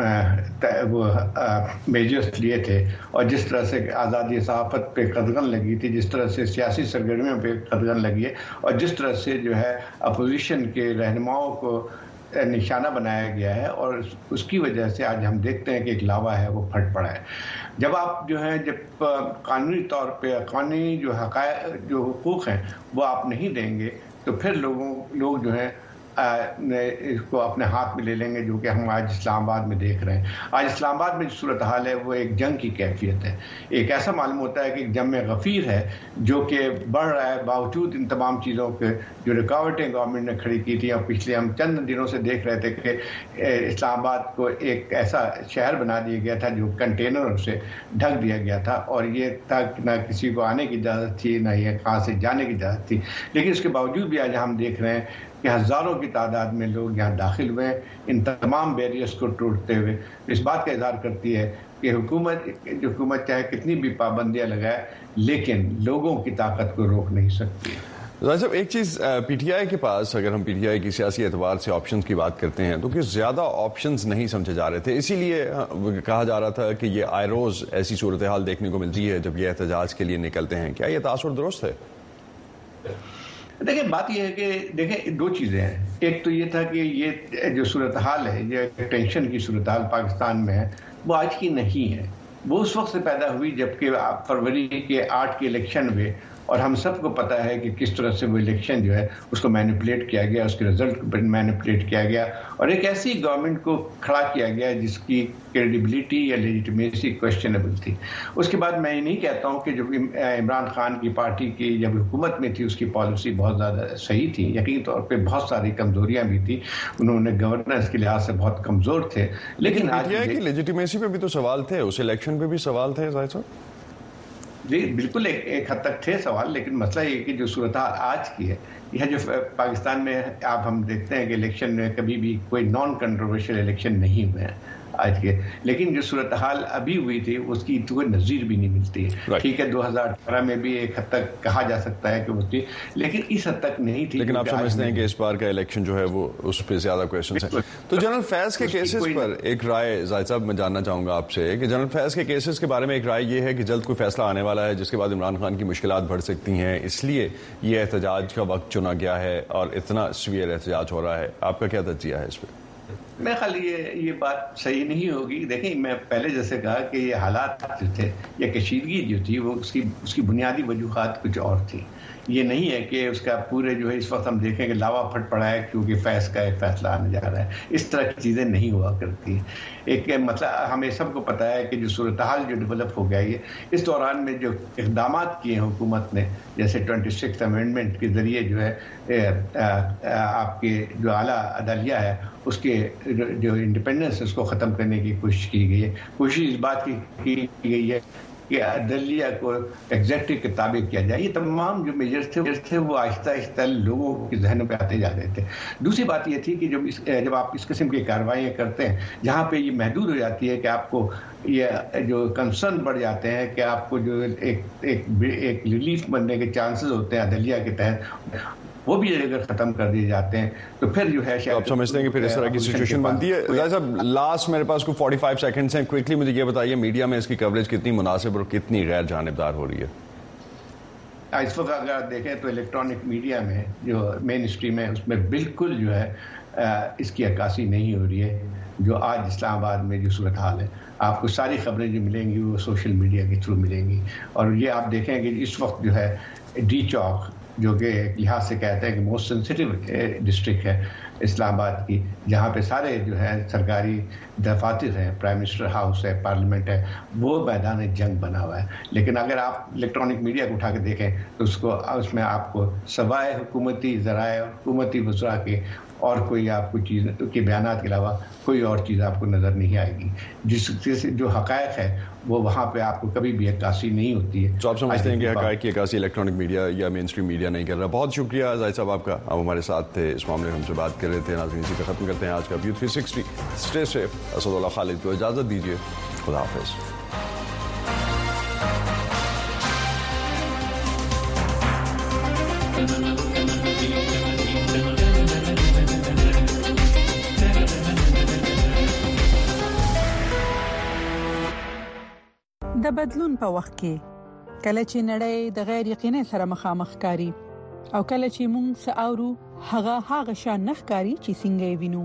[SPEAKER 10] وہ میجرز لیے تھے اور جس طرح سے آزادی صحافت پہ قدغن لگی تھی، جس طرح سے سیاسی سرگرمیوں پہ قدغن لگی ہے، اور جس طرح سے جو ہے اپوزیشن کے رہنماؤں کو نشانہ بنایا گیا ہے، اور اس کی وجہ سے آج ہم دیکھتے ہیں کہ ایک لاوا ہے وہ پھٹ پڑا ہے. جب آپ جو ہے جب قانونی طور پہ قانونی جو حقائق جو حقوق ہیں وہ آپ نہیں دیں گے تو پھر لوگوں لوگ جو ہے اس کو اپنے ہاتھ میں لے لیں گے، جو کہ ہم آج اسلام آباد میں دیکھ رہے ہیں. آج اسلام آباد میں جو صورتحال ہے وہ ایک جنگ کی کیفیت ہے. ایک ایسا معلوم ہوتا ہے کہ ایک جنگ غفیر ہے جو کہ بڑھ رہا ہے باوجود ان تمام چیزوں کے جو رکاوٹیں گورنمنٹ نے کھڑی کی تھیں. اور پچھلے ہم چند دنوں سے دیکھ رہے تھے کہ اسلام آباد کو ایک ایسا شہر بنا دیا گیا تھا جو کنٹینروں سے ڈھک دیا گیا تھا، اور یہ تھا کہ نہ کسی کو آنے کی اجازت تھی نہ یہ کہاں سے جانے کی اجازت تھی. لیکن اس کے باوجود بھی آج ہم دیکھ رہے ہیں کہ ہزاروں کی تعداد میں لوگ یہاں داخل ہوئے ہیں ان تمام بیریئرز کو ٹوٹتے ہوئے. اس بات کا اظہار کرتی ہے کہ حکومت جو حکومت چاہے کتنی بھی پابندیاں لگائے لیکن لوگوں کی طاقت کو روک نہیں سکتی.
[SPEAKER 1] ظاہر صاحب ایک چیز پی ٹی آئی کے پاس، اگر ہم پی ٹی آئی کی سیاسی اعتبار سے آپشنز کی بات کرتے ہیں تو کہ زیادہ آپشنز نہیں سمجھے جا رہے تھے، اسی لیے کہا جا رہا تھا کہ یہ آئے روز ایسی صورتحال دیکھنے کو ملتی ہے جب یہ احتجاج کے لیے نکلتے ہیں. کیا یہ تاثر درست ہے؟
[SPEAKER 10] دیکھیں بات یہ ہے کہ دیکھیں دو چیزیں ہیں. ایک تو یہ تھا کہ یہ جو صورتحال ہے، یہ ٹینشن کی صورتحال پاکستان میں ہے، وہ آج کی نہیں ہے. وہ اس وقت سے پیدا ہوئی جبکہ فروری کے آٹھ کے الیکشن ہوئے، اور ہم سب کو پتہ ہے کہ کس طرح سے وہ الیکشن جو ہے اس کو مینیپولیٹ کیا گیا، اس کے رزلٹ کو مینیپولیٹ کیا گیا، اور ایک ایسی گورنمنٹ کو کھڑا کیا گیا جس کی کریڈیبلٹی یا لیجیٹمیسی کویسچنیبل تھی. اس کے بعد میں یہ نہیں کہتا ہوں کہ جب عمران خان کی پارٹی کی جب حکومت میں تھی اس کی پالیسی بہت زیادہ صحیح تھی، یقینی طور پہ بہت ساری کمزوریاں بھی تھیں، انہوں نے گورننس کے لحاظ سے بہت کمزور تھے. لیکن
[SPEAKER 1] آج کی لیجیٹمیسی پہ بھی تو سوال تھے، اس الیکشن پہ بھی سوال تھے ظاہر صاحب.
[SPEAKER 10] جی بالکل ایک ایک حد تک تھے سوال، لیکن مسئلہ یہ کہ جو صورتحال آج کی ہے، یہ جو پاکستان میں آپ ہم دیکھتے ہیں کہ الیکشن میں کبھی بھی کوئی نان کنٹروورشل الیکشن نہیں ہوئے ہیں آج کے، لیکن جو صورتحال ابھی ہوئی تھی اس کی کوئی نظیر بھی نہیں ملتی ہے. ٹھیک ہے دو ہزار اٹھارہ میں بھی ایک حد تک کہا جا سکتا ہے کہ وہ تھی، لیکن اس حد تک نہیں تھی.
[SPEAKER 1] لیکن آپ سمجھتے ہیں کہ اس بار کا الیکشن جو ہے وہ اس پہ زیادہ کویشچنز ہیں. تو جنرل فیض کے کیسز پر ایک رائے زاہد صاحب میں جاننا چاہوں گا آپ سے کہ جنرل فیض کے کیسز کے بارے میں ایک رائے یہ ہے کہ جلد کوئی فیصلہ آنے والا ہے جس کے بعد عمران خان کی مشکلات بڑھ سکتی ہیں، اس لیے یہ احتجاج کا وقت چنا گیا ہے اور اتنا سویئر احتجاج ہو رہا ہے. آپ کا کیا تجزیہ ہے اس پہ؟
[SPEAKER 10] میں خیال یہ یہ بات صحیح نہیں ہوگی. دیکھیں میں پہلے جیسے کہا کہ یہ حالات جو تھے یا کشیدگی جو تھی وہ اس کی اس کی بنیادی وجوہات کچھ اور تھی. یہ نہیں ہے کہ اس کا پورے جو ہے اس وقت ہم دیکھیں کہ لاوا پھٹ پڑا ہے کیونکہ فیض کا ایک فیصلہ آنے جا رہا ہے. اس طرح کی چیزیں نہیں ہوا کرتی. ایک مطلب ہمیں سب کو پتہ ہے کہ جو صورتحال جو ڈیولپ ہو گیا ہے اس دوران میں جو اقدامات کیے ہیں حکومت نے، جیسے ٹوئنٹی سکس امینڈمنٹ کے ذریعے جو ہے آپ کے جو اعلیٰ عدلیہ ہے اس کے جو انڈیپینڈنس اس کو ختم کرنے کی کوشش کی گئی ہے. کوشش اس بات کی کی گئی ہے کہ عدلیہ کو ایگزیکٹو کے تابع کیا جائے. یہ تمام جو میجرز تھے تھے وہ آہستہ آہستہ لوگوں کے ذہنوں پہ آتے جا رہے تھے. دوسری بات یہ تھی کہ جب اس جب آپ اس قسم کی کارروائیاں کرتے ہیں جہاں پہ یہ محدود ہو جاتی ہے کہ آپ کو یہ جو کنسرن بڑھ جاتے ہیں کہ آپ کو جو ایک ایک ایک ریلیف بننے کے چانسز ہوتے ہیں عدلیہ کے تحت، وہ بھی اگر ختم کر دیے جاتے ہیں تو پھر جو ہے
[SPEAKER 1] آپ سمجھتے ہیں کہ پھر اس طرح کی سچویشن بنتی ہے. ظاہر صاحب لاسٹ میرے پاس کوئی فورٹی فائیو سیکنڈز ہیں، کوئکلی مجھے یہ بتائیے میڈیا میں اس کی کوریج کتنی مناسب اور کتنی غیر جانبدار ہو رہی ہے؟
[SPEAKER 10] اس وقت اگر آپ دیکھیں تو الیکٹرانک میڈیا میں جو مین اسٹریم ہے اس میں بالکل جو ہے اس کی عکاسی نہیں ہو رہی ہے. جو آج اسلام آباد میں جو صورتحال ہے آپ کو ساری خبریں جو ملیں گی وہ سوشل میڈیا کے تھرو ملیں گی. اور یہ آپ دیکھیں کہ اس وقت جو ہے ڈی چوک جو کہ ایک لحاظ سے کہتے ہیں کہ موسٹ سینسٹیو ڈسٹرکٹ ہے اسلام آباد کی، جہاں پہ سارے جو ہے سرکاری دفاتر ہیں، پرائم منسٹر ہاؤس ہے، پارلیمنٹ ہے، وہ میدان جنگ بنا ہوا ہے. لیکن اگر آپ الیکٹرانک میڈیا کو اٹھا کے دیکھیں تو اس کو اس میں آپ کو سوائے حکومتی ذرائع حکومتی وزراء کے اور کوئی آپ کو چیز کے بیانات کے علاوہ کوئی اور چیز آپ کو نظر نہیں آئے گی. جس جو حقائق ہے وہ وہاں پہ آپ کو کبھی بھی عکاسی نہیں ہوتی ہے.
[SPEAKER 1] تو آپ سمجھتے ہیں کہ حقائق کی عکاسی الیکٹرانک میڈیا یا مین اسٹریم میڈیا نہیں کر رہا. بہت شکریہ زاہد صاحب آپ کا، آپ ہمارے ساتھ تھے، اس معاملے میں ہم سے بات کر رہے تھے. ناظرین اسی پہ ختم کرتے ہیں آج کا ویو تھری سکسٹی. اسٹے سیف. اسد اللہ خالد کو اجازت دیجیے. خدا حافظ.
[SPEAKER 11] د بدلون په وخت کې کله چې نړۍ د غیر یقیني سره مخامخ کاری او کله چې موږ ساورو هغه هغه شان نخ کاری چې څنګه وینو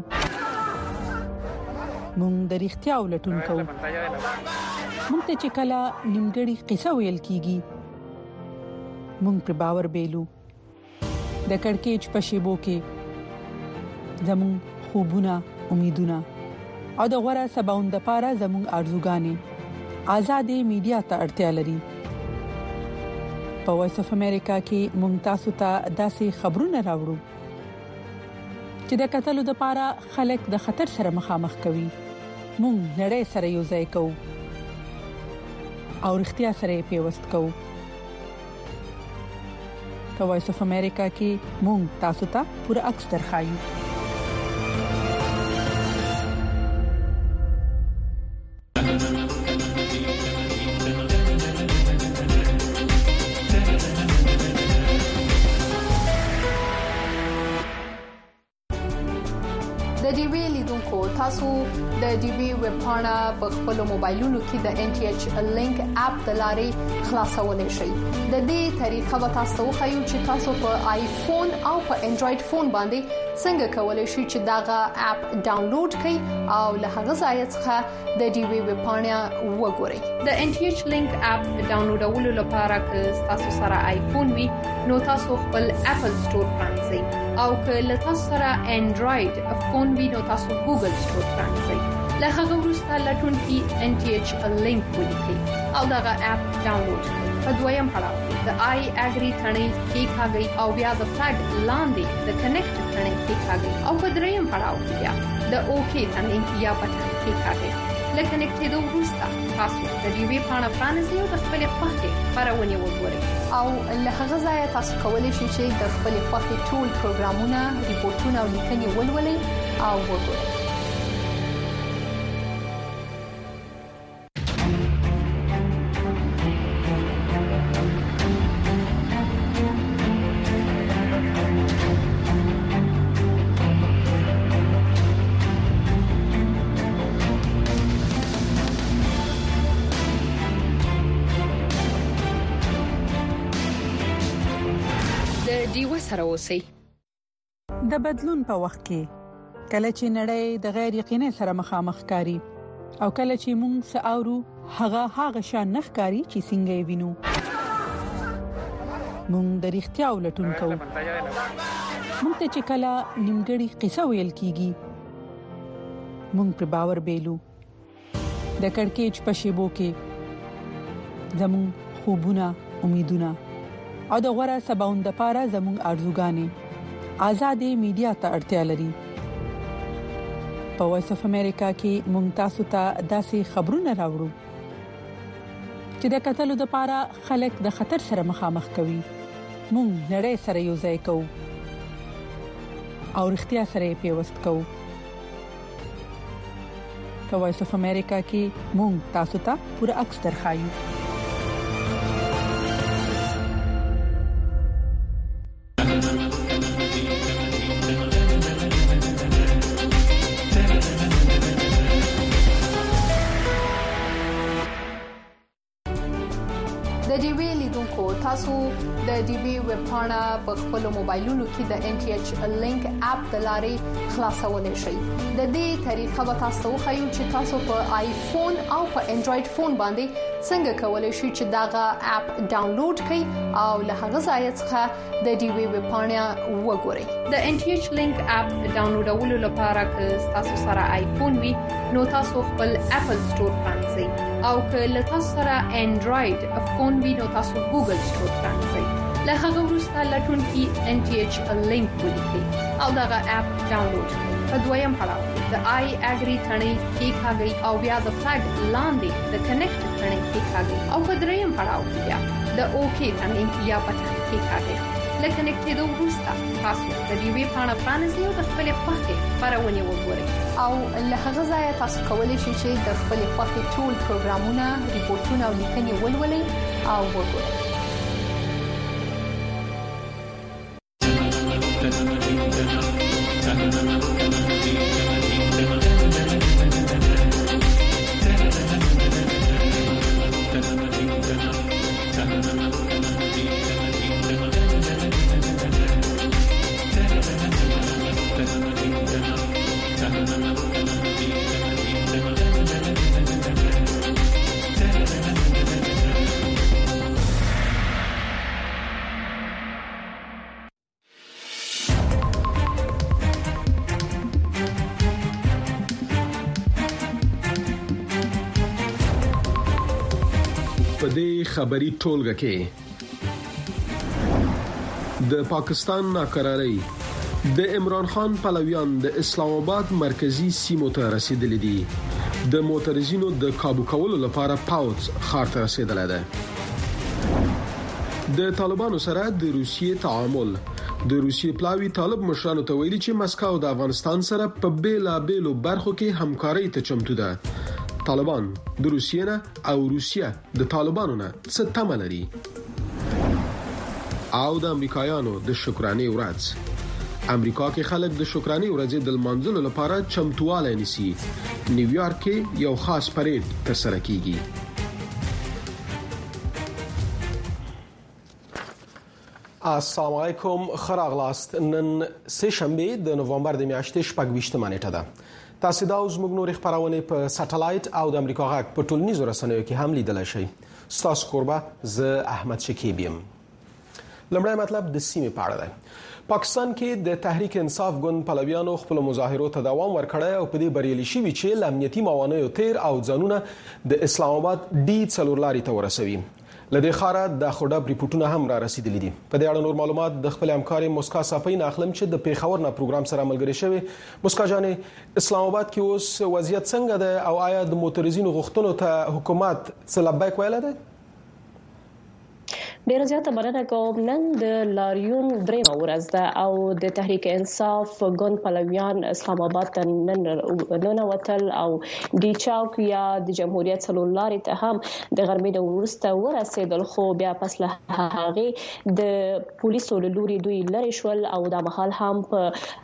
[SPEAKER 11] موږ د اړتیا ولټون کوو موږ ته چې کله نیمګړی قصه ویل کیږي موږ پر باور بیلو د کڑکېچ په شیبو کې زموږ خوبونه امیدونه او د غوړه سباوند لپاره زموږ ارزوګانی آزادې میډیا ته اړتیا لري په وایس اف امریکا کې موږ تاسو ته داسې خبرونه راوړو چې د قتل لپاره خلک د خطر سره مخامخ کوي موږ نړۍ سره یو ځای کوو او اړتیا سره پیوست کوو په وایس اف امریکا کې موږ تاسو ته پوره عکس درخایو
[SPEAKER 12] تاسو د ډي وی ویب پاڼه په خپل موبایلونو کې د ان ټي ایچ لینک اپ د لارې خلاصولای شئ د دې طریقه به تاسو خو چې تاسو په آیفون او په انډراید فون باندې څنګه کولای شئ چې داغه اپ ډاونلوډ کړئ او له هغه ځای څخه د ډي وی ویب پاڼه وګورئ د ان ټي ایچ لینک اپ ډاونلوډولو لپاره که تاسو سره آیفون وي نو تاسو خپل اپل سٹور پرانځئ او که له تاسو سره انډراید فون وي نو تاسو ګوګل سٹور پرانځئ له هغه وروسته لټون کې ان ټي ایچ لینک ولیکئ او داغه اپ ډاونلوډ کړئ په دویم پړاو د آی اګری ثنې کې ښاګي او بیا د فلګ لاندې د کنیکټ ثنې کې ښاګي او په دریم پړاو کې بیا د اوکې ثنې یا بټن کې ښاګي لکه نکټېدو وروسته تاسو د دې وی پاڼه پرانیزئ او د خپل خوښې خبرونه وګورئ او له هغه ځای تاسو کولی شئ چې د خپل خوښې ټول پروګرامونه ریپورتونه او لیکنې ولولئ او وګورئ
[SPEAKER 11] سره اوسئ د بدلون په وخت کې کله چې نړۍ د غیر یقیني سره مخامخ کاری او کله چې موږ ساورو هغه هغه شان نخ کاری چې څنګه وینو موږ د اړتیا ولټون کوو موږ ته چې کله نیمګړی قصه ویل کیږي موږ پر باور بیلو د کڑکېچ په شیبو کې زموږ خوبونه امیدونه او د غوړه سباوند لپاره زموږ ارزوګانی آزادې میډیا ته اړتیا لري په وایس اف امریکا کې موږ تاسو ته داسې خبرونه راوړو چې د قتل لپاره خلک د خطر سره مخامخ کوي موږ نړۍ سره یو ځای کوو او اړتیا سره پیوست کوو په وایس اف امریکا کې موږ تاسو ته پوره عکس درخایو
[SPEAKER 12] تاسو د ډي وی ویب پاڼه په خپل موبایلونو کې د ان ټي ایچ لینک اپ د لارې خلاصولای شئ د دې طریقه به تاسو خو چې تاسو په آیفون او په انډراید فون باندې څنګه کولای شئ چې داغه اپ ډاونلوډ کړئ او له هغه ځای څخه د ډي وی ویب پاڼه وګورئ د ان ټي ایچ لینک اپ ډاونلوډولو لپاره که تاسو سره آیفون وي نو تاسو خپل اپل سٹور پرانځئ او که له تاسو سره انډراید فون وي نو تاسو ګوګل سٹور پرانځئ له هغه وروسته لټون کې ان ټي ایچ لینک ولیکئ او داغه اپ ډاونلوډ کړئ په دویم پړاو د آی اګری ثنې کې ښاګي او بیا د فلګ لاندې د کنیکټ ثنې کې ښاګي او په دریم پړاو کې بیا د اوکې ثنې یا بټن کې ښاګي لکه نکټېدو وروسته تاسو د دې وی پاڼه پرانیزئ او د خپل خوښې خبرونه وګورئ او له هغه ځای تاسو کولی شئ چې د خپل خوښې ټول پروګرامونه ریپورتونه او لیکنې ولولئ او وګورئ
[SPEAKER 13] خبری ټولګه کې د پاکستان ناکراری د عمران خان پلویان د اسلام آباد مرکزی سیمو ته رسیدلي دي د موترزینو د کابو کولو لپاره پاوڅ خار ته رسیدلی دی د طالبانو سره د روسیې تعامل د روسیې پلاوی طالب مشرانو ته ویلي چې مسکو د افغانستان سره په بیلا بیلو برخو کې همکاري ته چمتو ده طالبان د روسیې نه او روسیه د طالبانو نه څه تمه لري او د امریکایانو د شکرانې ورځ امریکا کې خلک د شکرانې ورځې د لمانځلو لپاره چمتواله نیسي نیویارک کې یو خاص پریډ ترسره کیږي
[SPEAKER 14] السلام علیکم خراغلاست نن سه شنبه د نوامبر د میاشتې شپږ ویشتمه نیټه ده تاسو دا اوس موږ نور خبرونه په سټلایټ او د امریکا غاک په ټولنیزو رسنیو کې هم لیدلای شئ ستاسو قربه ز احمد شکیبیم لمړی مطلب د سیمې په اړه ده پاکستان کې د تحریک انصاف ګوند پلویانو خپل مظاهرو ته دوام ورکړی او په دې بریالي شوي چې امنیتي موانعو تیر او ځانونه د اسلام آباد ډي څلور لارې ته ورسوي لدې خاره د خډاب ریپورتونه هم را رسیدلي دي په دې اړه نور معلومات د خپل همکار مسکا صافی ناخلم چې د پیښور نه پروګرام سره ملګری شوی مسکا جانې اسلام آباد کې اوس وضعیت څنګه ده او آیا د موترزینو غوښتنو ته حکومت څه لبیک ویل ده
[SPEAKER 15] ډیر زیاته مننه کوم نن د لاریون درېمه ورځ ده او د تحریک انصاف ګوند پلویان اسلام آباد ته نن ننوتل او ډي چوک یا د جمهوریت څلور لارې ته هم د غرمې د وروسته ورسېدل خو بیا پس له هغه د پولیسو له لوري دوی لری شول او د مهال هم په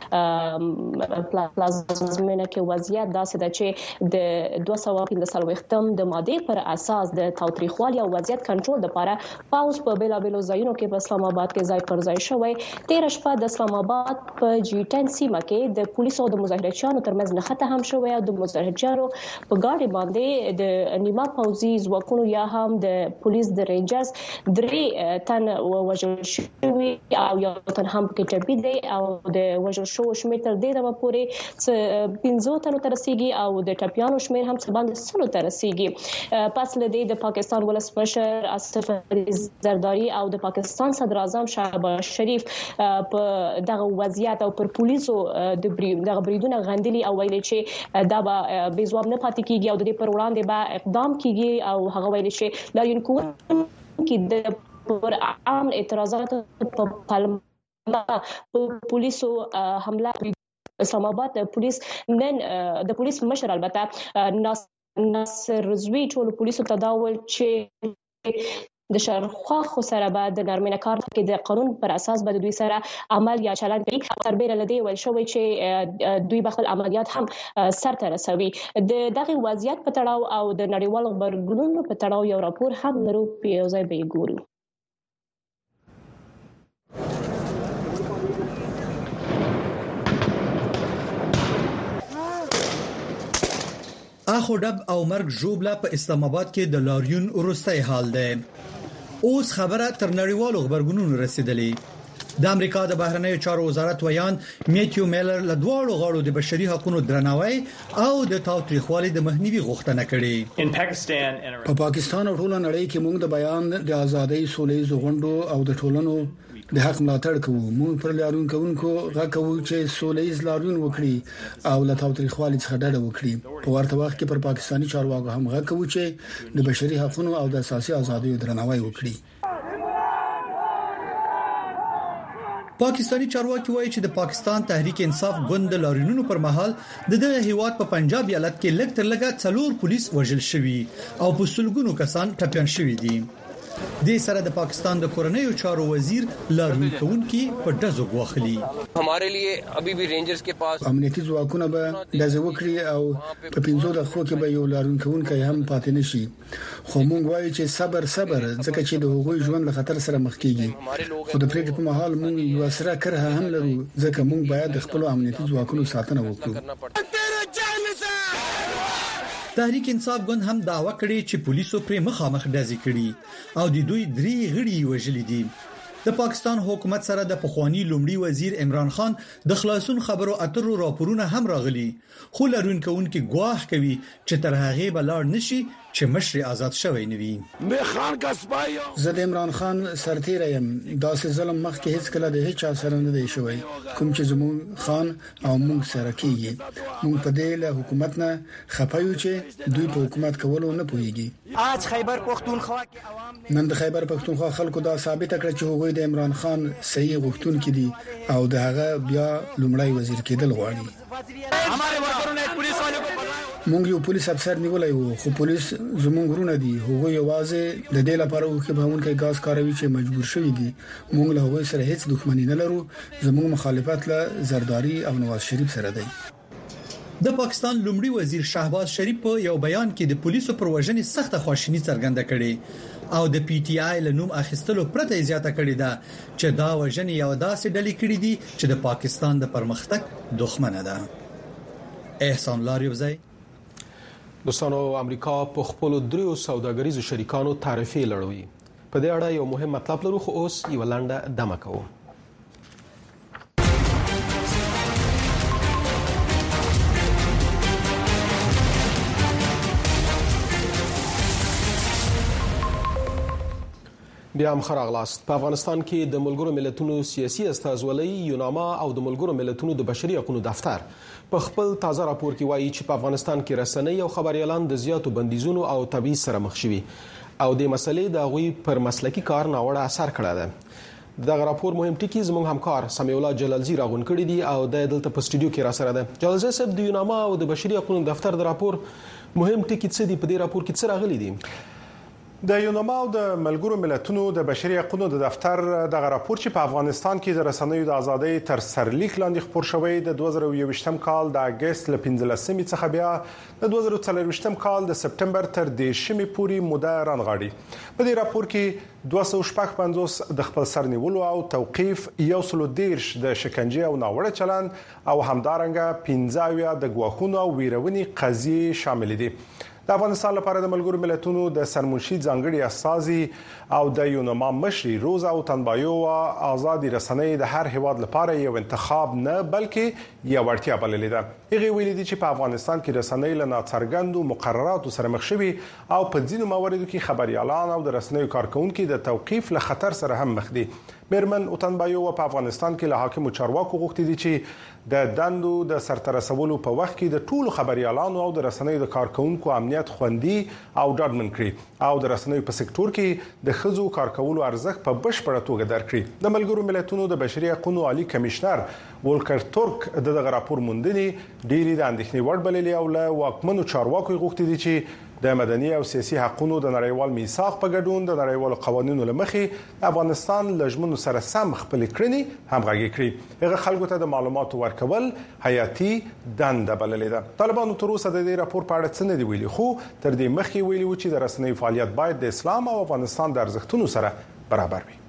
[SPEAKER 15] پلازمینه کې وضعیت داسې ده چې د دوه سوه پنځه څلوېښتم د ماده پر اساس د تاوتریخوالي او وضعیت کنټرول لپاره پاوز په بیلا بیلو ځایونو کې په اسلام آباد کې ځای پر ځای شوی تیر شپه د اسلام آباد په جی ټن سیمه کې د پولیسو د مظاهرچیانو ترمنځ نښته هم شوی او د مظاهرچیانو په ګاډي باندې د نیمه پوځي ځواکونو یا هم د پولیس د رینجرز درې تن وژل شوي او یو تن هم کې ټپي دی او د وژل شو شمېر تر دې دمه پورې پنځه تنو ته رسیدي او د ټپيانو شمېر هم څه باندې سلو ته رسیدي پس له دې د پاکستان ولسمشر اسف زرداری او د پاکستان صدر اعظم شهباز شریف په دغه وضعیت او پر پولیسو د دغه بریدونه غندلي او ویلي چې دا به بې ځواب نه پاتې کیږي او د دې پر وړاندې به اقدام کیږي او هغه ویلي چې لاریون کوونکي د پر عام اعتراضات په پالما پولیسو حمله اسلام آباد پولیس نن د پولیس مشر البته ناصر رضوی ټول پولیسو تداول چې د شرخوا سره به د نرمینه کار کې د قانون پر اساس به دوی سره عمل یا چلند کوي تربیره لدی ول شوی چې دوی بخل عملیات هم سر ته رسوي د دغه وضعیت په تړاو او د نړیوالو خبرګونونو په تړاو یو راپور هم لرو په یو ځای به ګورو
[SPEAKER 16] اخو ډب او مرګ جوبلا په اسلام آباد کې د لاریون وروستي حال ده اوس خبره تر نړیوالو خبرګونونو رسیدلې د امریکا د بهرنیو چارو وزارت ویان میتیو میلر له دواړو غاړو د بشري حقوقو درناوی او د تاوتریخوالي د مخنیوي غوښتنه کړې
[SPEAKER 17] په پاکستان او ټول نړۍ کې موږ د بیان د ازادۍ سولې غونډو او د ټولنو د حق ملاتړ کوو موږ پر لاریون کوونکو غواړو چې سولې لاریون وکړي او له تاوتریخوالي څخه ډډه وکړي په ورته وخت کې پر پاکستاني چارواکو هم غواړو چې د بشري حقوقو او د اساسي ازادۍ درناوی وکړي
[SPEAKER 16] پاکستانی چارواکي وایي چې د پاکستان تحریک انصاف ګوند لاریونونو پر مهال د دغه هیواد په پنجاب ایالت کې لږ تر لږه څلور پولیس وژل شوي او په سلګونو کسان ټپيان شوي دي د سره د پاکستان د کورنیو چارو وزیر لاریون کوونکی په دزو غوخلی
[SPEAKER 18] हमारे लिए अभी भी रेंजर्स के पास
[SPEAKER 17] امنیتي ځواکونه به د زوکړي او په پینځو دقیقو کې به یو لاریون کوونکی هم پاتې نشي خو موږ وایو چې صبر صبر ځکه چې د هغوی ژوند له خطر سره مخ کیږي خو د پریکړې په مهال موږ یو سره کرها هم لرو ځکه موږ باید د خپل امنیتي ځواکونو ساتنه وکړو.
[SPEAKER 16] تحریک انصاف ګوند هم دعوا کړې چې پولیسو پرې مخامخ ډزې کړي او د دوی درې غړي وژلي دي. د پاکستان حکومت سره د پخوانی لومړي وزیر عمران خان د خلاصون خبرو اترو راپورونه هم راغلي خو لرونکونکو ګواښ کوي چې تر هغه بلار نشي چې مشر آزاد شوی نوي.
[SPEAKER 17] زه د عمران خان سرتیری یم داسې ظلم مخکې هیڅ کله د هیڅ اثر نه دی شوی کوم چې زموږ خان او موږ سره کیږي. موږ په دې له حکومت نه خپایو چې دوی په حکومت کولو نه پوهیږي.
[SPEAKER 19] آج خیبر پختونخوا
[SPEAKER 17] نن د خیبر پختونخوا خلکو دا ثابت کړ چې هغوی د عمران خان صحیح غوښتونکي دي او د هغه بیا لومړی وزیر کېدل غواړي. مونږ یو پولیس افسر نیولای وو خو پولیس زمونږ ورونه دي هغه یوازې د دې لپاره وکړي به مونږه غاز کاروي چې مجبور شوی دي. مونږ له هغه سره هیڅ دښمنی نه لرو زمونږ مخالفت له زرداری او نواز شریف سره دی.
[SPEAKER 16] د پاکستان لومړي وزیر شهباز شریف په یو بیان کې د پولیسو پر وژنې سخت خواشینی څرګنده کړې او د پی ټی آی له نوم اخیستلو پرته زیاته کړې ده چې دا وژنې یو داسې ډلې کړې دي چې د پاکستان د پرمختګ دښمنه ده. احسان لاریوزی
[SPEAKER 14] دوستانو امریکا په خپل دریو سوداګریزو شریکانو تعرفې لړوي. په دې اړه یو مهم مطلب لرو خو اوس یو لنډه دمه کوو. بیا هم خراغلاست. په افغانستان کې د ملګرو ملتونو سیاسي استازولۍ یوناما او د ملګرو ملتونو د بشري حقوقو دفتر په خپل تازه راپور کې وایي چې په افغانستان کې رسنۍ او خبريالان د زیاتو بندیزونو او تبعیض سره مخ شوي او د مسلې د غوي پر مسلکی کار ناوړه اثر کړی دی. دغه راپور مهم ټکی زموږ همکار سمیع الله جلالزی راغون کړی دی او د دلته په سټوډیو کې را سره ده. جلالزی صاحب د یوناما او د بشري حقوقو دفتر د راپور مهم ټکی څه دی؟ په دې راپور کې څه راغلي دي؟
[SPEAKER 20] د یوناما او د ملګرو ملتونو د بشري حقوقو د دفتر دغه راپور چې په افغانستان کې د رسنیو د ازادۍ تر سرلیک لاندې خبر شوی د دوه زره یوویشتم کال د اگست ل پنځلسمې څخه بیا د دوه زره څلورویشتم کال د سپټمبر تر دیرشمې پورې موده رانغاړي. په دې راپور کې دوه سوه شپږ پنځوس د خپل سرنیولو او توقيف یو سل دیرش د شکنجه او ناوړه چلند او همدارنګه پنځه اویا د ګواښونو او ویرونې قضیې شامل دي. د افغانستان لپاره د ملګرو ملتونو د سرمنشي ځانګړي استازي او د یوناما مشري روزا او تنبایو آزادي رسنۍ د هر هیواد لپاره یو انتخاب نه بلکې یو اړتیا بللې ده. هغه ویلي دي چې په افغانستان کې رسنۍ له ناڅرګندو مقرراتو سره مخ شوي او په ځینو مواردو کې خبريالان او د رسنیو کارکونکو د توقيف له خطر سره هم مخ دي. میرمن اوتنبایو په افغانستان کې له حاکمو چارواکو غوښتي دي چې د دندو د سرته رسولو په وخت کې د ټولو خبريالانو او د رسنیو د کارکونکو امنیت خوندي او ډاډمن کړي او د رسنیو په سکتور کې د خزو کارکولو ارزښت په بشپړه توګه درکړي. د ملګرو ملتونو د بشري حقوقو عالی کمشنر ولکر ترک دغه راپور موندنی ډیری د اندېښنې وړ بللې او له واکمنو چارواکو غوښتي دي چې د مدني او سیاسي حقوقو د نړیوال میثاق په ګډون د نړیوال قوانینو لمخې افغانستان لجمنو سره سم خپل کړنی همغږي کړي. هغه خلکو ته د معلوماتو ورکول حیاتي دنده بللې ده. طالبانو تر اوسه د دې راپور په اړه څه نه دی ویلي خو تر دې مخکې ویلي و چې د رسنۍ فعالیت باید د اسلام او افغانستان د ارزښتونو سره برابر وي.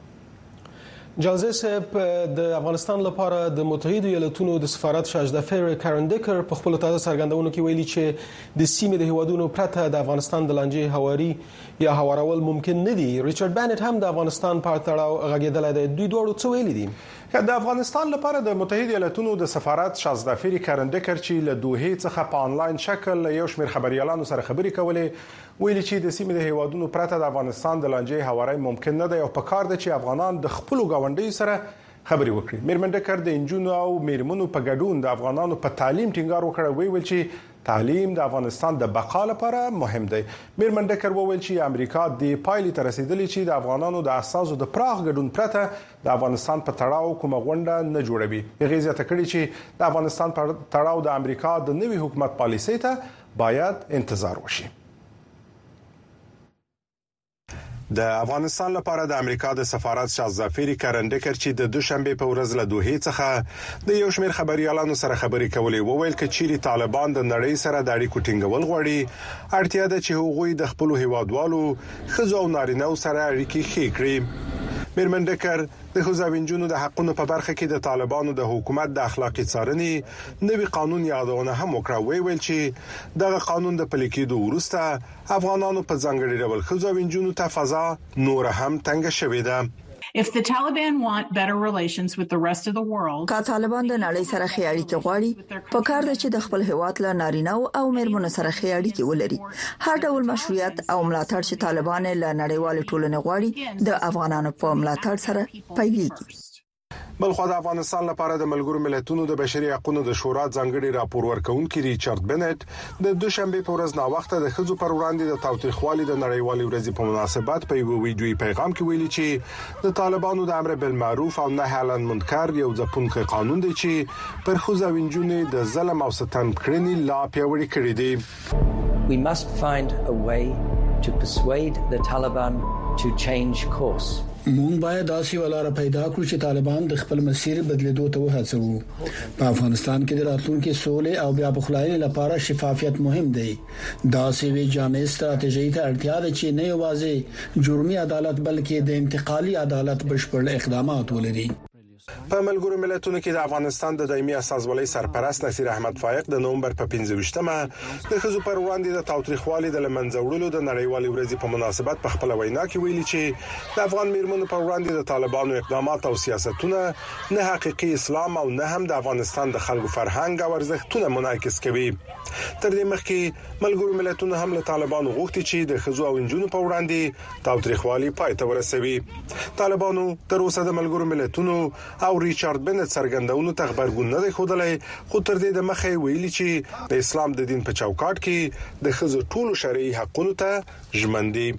[SPEAKER 20] جلزه صاحب د افغانستان لپاره د متحده ایالاتونو د سفارت شاجدفر کارن ډیکر په خپل تازه څرګندونو کې ویلي چې د سیمې د هیوادونو پرته د افغانستان د لانجې هواري یا هوارول ممکن نه دي. ریچارډ بانټ هم د افغانستان په اړه غږیدل دی. دوی دوه څه ویلي دي؟ د افغانستان لپاره د متحده ایالاتونو د سفارت شاجدفر کارن ډیکر چې له دوه څخه په انلاین شکل یو شمېر خبريالانو سره خبرې کولې ویلي چې د سیمې د هیوادونو پرته د افغانستان د لانجې هواري ممکن نه دی او په کار دی چې افغانان د خپل ګاونډي سره خبرې وکړي. میرمن ډیکر د انجونو او میرمنو په ګډون د افغانانو په تعلیم ټینګار وکړ او ویل چې تعلیم د افغانستان د بقا لپاره مهم دی. میرمن ډیکر وویل چې امریکا د پایلې ته رسیدلې چې د افغانانو د اساسو د پراخ ګډون پرته د افغانستان په تړاو کومه غونډه نه جوړوي. هغه زیاته کړې چې د افغانستان په تړاو د امریکا د نوي حکومت پالیسۍ ته باید انتظار وشي. د افغانستان لپاره د امریکا د سفارت شاه ظفیر کرندکر چې د دوشنبه په ورځ له دوحې څخه د یو شمېر خبريالانو سره خبرې کولې وویل چې چيري طالبان د نړۍ سره د اړیکو ټینګول غواړي اړتیا ده چې هغوی د خپل هیوادوالو خزو او نارینه سره اړیکې ښې کړي. میرمنډکر د خوځاوینجونو د حقونو په برخه کې د طالبانو د حکومت د اخلاقی څارنې نوي قانون یادونه هم وکړه ویل چې دغه قانون د پلي کېدو وروسته افغانانو په ځانګړي ډول خوځاوینجونو ته فضا نور هم تنګ شوې ده.
[SPEAKER 21] If the Taliban want better relations with the rest of the world,
[SPEAKER 22] کا طالبان د نړۍ سره ښې اړیکې غواړي په کار ده چې د خپل هیواد له نارینه او میرمنو سره ښې اړیکې ولري. هر ډول مشروعیت او ملاتړ چې طالبان له نړیوال ټولنې غواړي د افغانانو په ملاتړ سره پیلېږي.
[SPEAKER 20] بلخو د افغانستان لپاره د ملګرو ملتونو د بشري حقوقو د شورا ځانګړي راپور ورکونکي ریچارډ بنټ د دوشنبه په ورځ نا وخت د خزو پر وړاندې د تاوتریخوالي د نړیوالې ورځې په مناسبت په یو ویډیوي پیغام کې ویلي چې د طالبانو د امر بالمعروف او نهي عن المنکر یو ځپونکي قانون دی چې پر خوځاوینجونو د ظلم او ستم کړنې لا پیوړې کړې دي.
[SPEAKER 23] We must find a way to persuade the Taliban to change course.
[SPEAKER 17] مونږ باید داسې ولاره پیدا کړو چې طالبان د خپل مسیر بدلیدو ته وهڅوي. په افغانستان کې د راتلونکي سولې او بیا بخلاینې لپاره شفافیت مهم دی. داسې وی جامع ستراتیژي ته اړتیا ده چې نه یوازې جرمي عدالت بلکې د انتقالي عدالت بشپړ اقدامات ولري.
[SPEAKER 20] په ملګرو ملتونو کې د افغانستان د دایمي اساسولۍ سرپرست نصیر احمد فائق د نومبر په پنځه ویشتمه د خزو پر وړاندې د تاوتریخوالي د لمنځه وړلو د نړیوالې ورځې په مناسبت په خپل وینا کې ویلي چې د افغان میرمنو پر وړاندې د طالبانو اقدامات او سیاستونه نه حقيقي اسلام او نه هم د افغانستان د خلکو فرهنګ او ارزښتونه منعکس کوي. تر دې مخکې ملګرو ملتونو هم له طالبانو غوښتي چې د خزو او انجونو په وړاندې تاوتریخوالي پای ته ورسوي. طالبانو تر اوسه د ملګرو ملتونو او ریچارډ بنټ څرګندونو ته خبرګون نه دی خوده خو تر دې د مخه ویلي چې د اسلام د دین په چوکاټ کې د خزو ټولو شرعي حقوقو ته ژمن دي.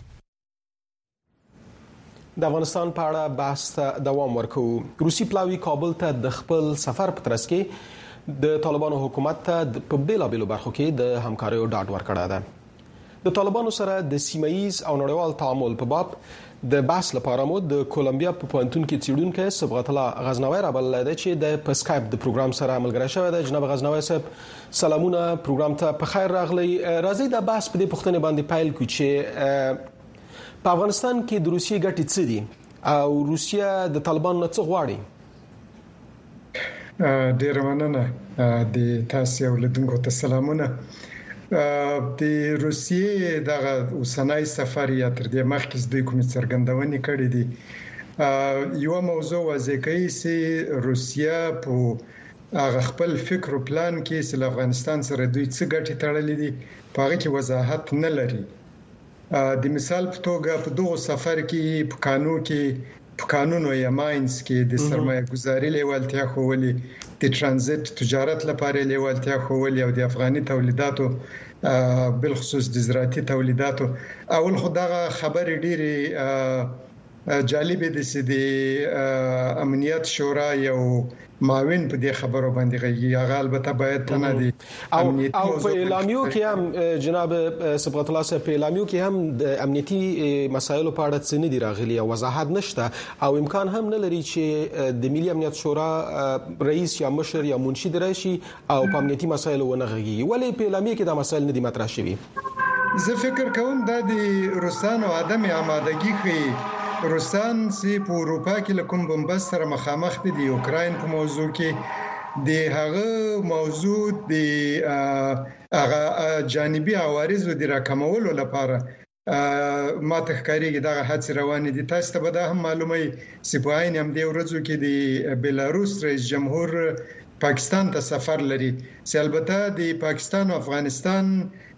[SPEAKER 14] د افغانستان په اړه بحث ته دوام ورکو. روسي پلاوی کابل ته د خپل سفر په ترڅ کې د طالبانو حکومت ته په بیلابېلو برخو کې د همکاریو ډاډ ورکړی ده. د طالبانو سره د سیمایي او نړیوال تعامل په باب د بحث لپاره مو د کولمبیا په پوهنتون کې څېړونکی صبغت الله غزنوی را بللی دی چې د په اسکایپ د پروګرام سره ملګری شوی دی. جناب غزنوی صاحب سلامونه، پروګرام ته په خیر راغلی. راځي د بحث په دې پوښتنې باندې پیل کړو چې په افغانستان کې د روسیې ګټې څه دي او روسیه د طالبانو نه څه غواړي؟
[SPEAKER 24] ډېره مننه د تاسو اولیدونکو ته سلامونه. د روسیې دغه اوسنۍ سفر یا تر دې مخکې د کوم څرګندونې کړې دي یو موضوع واضح کوي چې روسیا په هغه خپل فکر او پلان کې چې افغانستان سره دوی څه ګټې تړلې دي په هغه کې وضاحت نه لري. د مثال په توګه په دغه سفر کې په قانون کې په قانون او یماینس کې د سرمایه گذاري لیوالتیا خولې د ترانزیت تجارت لپاره لیوالتیا خولې او د افغاني تولیداتو بل خصوص د زراعتي تولیداتو اول خدغه خبر ډيري جالب دي چې د امنیت شورا یو معاون په دې خبرو باندې غږی هغه البته باید تنه دي
[SPEAKER 14] او او په اعلامیو کې هم جناب صبغت الله صاحب په اعلامیو کې هم د امنیتي مسایلو په اړه څه نه دي راغلي او وضاحت نشته او امکان هم نه لري چې د ملي امنیت شورا رئیس یا مشر یا منشي راشي او په امنیتي مسایلو ونه غږی. ولې په اعلامیه کې دا مسایل نه دي مطرح شوي؟
[SPEAKER 24] زه فکر کوم دا د روسانو عدم آمادګي ښيي. روسان چې په اروپا کې له کوم بمبست سره مخامخ دي د اوکراین په موضوع کې د هغه موضوع د هغه جانبي عوارض د راکمولو لپاره ما ته ښکارېږي دغه هڅې روانې دي. تاسو ته به دا هم معلومه وي چې په عین همدې ورځو کې د بیلاروس رئیس جمهور پاکستان ته سفر لري چې البته د پاکستان او افغانستان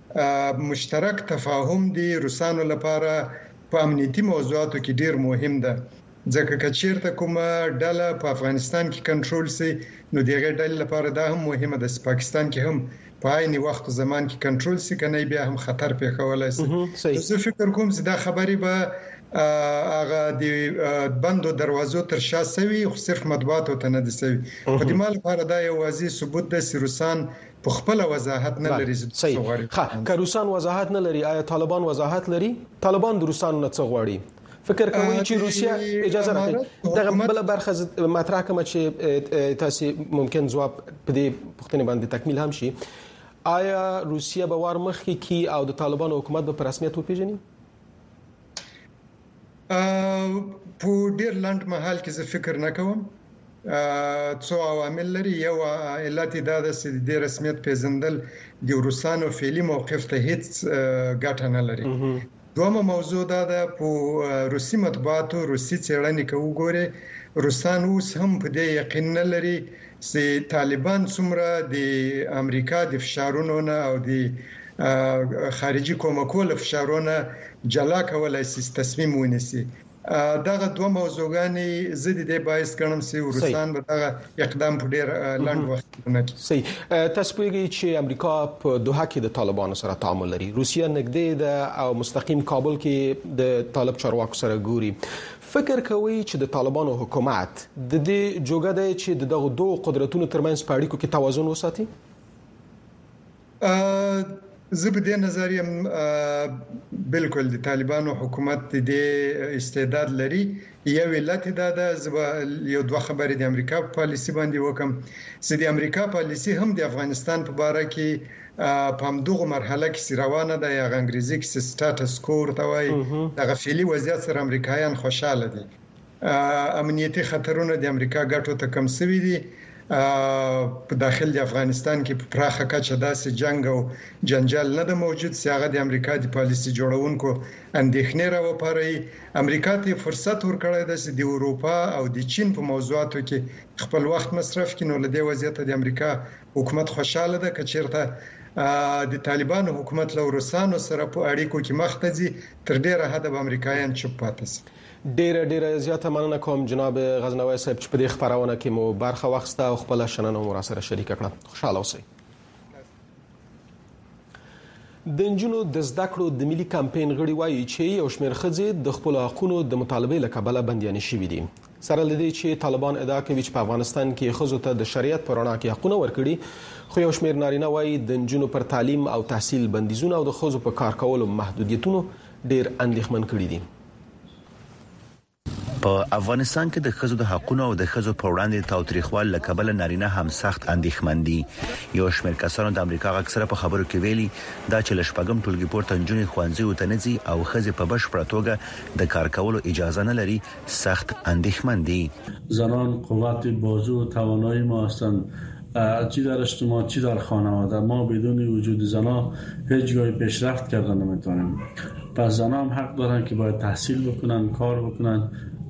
[SPEAKER 24] مشترک تفاهم دی روسانو لپاره په امنیتي موضوعاتو کې ډیر مهم ده. ځکه چې چیرته کومه ډله په افغانستان کې کنټرول سي نو دغه ډلې لپاره دا هم مهمه ده چې پاکستان کې هم په عین وخت زمان کې کنټرول سي کنه بیا هم خطر پیښولای شي. زه فکر کوم چې دا خبري به هغه د بندو دروازو تر شا سوي خو صرف مطبوعاتو ته نه دي سوي. په دې مال لپاره دا یو واضح ثبوت ده چې روسان په خپل وضاحت نه لري.
[SPEAKER 14] صحیح. ښه، که روسان وضاحت نه لري آیا طالبان وضاحت لري؟ طالبان د روسانو نه څه غواړي؟ فکر کوي چې روسیا اجازه راکړي دغه بل برخه مطرح کوم چې تاسو ممکن ځواب په دې پوښتنه باندې تکمیل هم شي آیا روسیا به ور مخکې کی او د طالبانو حکومت به په رسمیت وپیژني
[SPEAKER 24] په ډیر لنډ مهال کې زه فکر نه کوم څو عوامل لري یو علت دا ده چې د رسمیت پیژندل د روسانو فعلی موقف ته هیڅ ګټه نه لري دومره موضوع دا ده په روسي مطبوعاتو روسي څېړنې کې وګورئ روسان اوس هم په دې یقین نه لري چې طالبان څومره د امریکا د فشارونو نه او د خارجي کومکونو فشارونو جلا کولای شي تصمیم ونیسي دغه دوه موضوعګانې زدي د باعث ګڼم چې روسان به دغه اقدام په ډیر لنډ وخت کې کوي
[SPEAKER 14] صحیح تاسو پیږي چې امریکا په دوحه کې د طالبانو سره تعامل لري روسیا نږدې ده او مستقیم کابل کې د طالب چارواکو سره ګوري فکر کوي چې د طالبانو حکومت د دې جوګه دی چې دغه دوه قدرتونو ترمنځ په اړیکو کې توازن وساتي
[SPEAKER 24] زه په دې نظریه بالکل د طالبانو حکومت د استعداد لري یو علت دا ده زه یو دوه خبرې د امریکا په پالیسي باندې وکم چې د امریکا پالیسي هم د افغانستان په باره کې په همدغه مرحله کې روانه ده یا انګریزي کې سټاتس کو ورته وایي دغه فعلي وضعیت سره امریکایان خوشاله دي امنیتي خطرونه د امریکا ګټو ته کم شوي دي په داخل د افغانستان کې په پراخه کچه داسې جنگ او جنجال نه ده موجود چې هغه د امریکا د پالیسي جوړونکو اندېښنې راوپاروي امریکا ته فرصت ورکړی دی چې د اروپا او د چین په موضوعاتو کې خپل وخت مصرف کړي نو له دې وضعیت د امریکا حکومت خوشاله ده که چیرته د طالبانو حکومت له روسانو سره په اړیکو کې مخ ته ځي تر ډیره حده به امریکایان چوپ پاتې شي
[SPEAKER 14] ډیره ډیره زیاته مننه کوم جناب غزنوی صاحب چې په دې خبرونه کې مو برخه واخیسته او خپل شننه مو سره شریک کړه خوشاله اوسئ د انجونو د زده کړو د ملي کمپاین غړي وایي چې یو شمېر ښځې د خپل حقوقو د مطالبې له کبله بندیانې شوي دي سره لدی چې طالبان ادعا کوي چې په افغانستان کې ښځو ته د شریعت په رڼا کې حقوق ورکړي خو یو شمېر نارینه وایي د انجونو پر تعلیم او تحصیل بندیزونه او د ښځو په کار کولو محدودیتونو ډیر اندېښمن کړي دي
[SPEAKER 2] په افغانستان کې د ښځو د حقوقو او د ښځو په وړاندې تاوتریخوالي له کبله نارینه هم سخت اندېښمن دي یو شمېر کسانو د امریکا اکثره په خبرو کې ویلي دا چې له شپږم ټولګي پورته نجونې ښوونځیو ته نه ځي او ښځې په بشپړه توګه د کار کولو اجازه نه لري سخت اندېښمن دي
[SPEAKER 3] زنان قوت بازو و توانایی ما هستند چی در اجتماع چی در خانواده ما بدون وجود زنان هیچ جای پیشرفت کردن نمیتونیم پس زنان هم حق دارن که باید تحصیل بکنن کار بکنن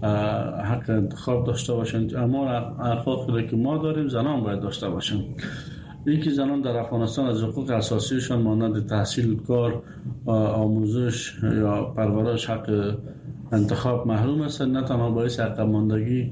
[SPEAKER 3] حق انتخاب داشته باشن اما حقوقی که ما داریم زنان باید داشته باشن اینکه زنان در افغانستان از حقوق اساسیشان مانند تحصیل کار آموزش یا پرورش حق انتخاب محروم هستند نه تنها باعث عقب ماندگی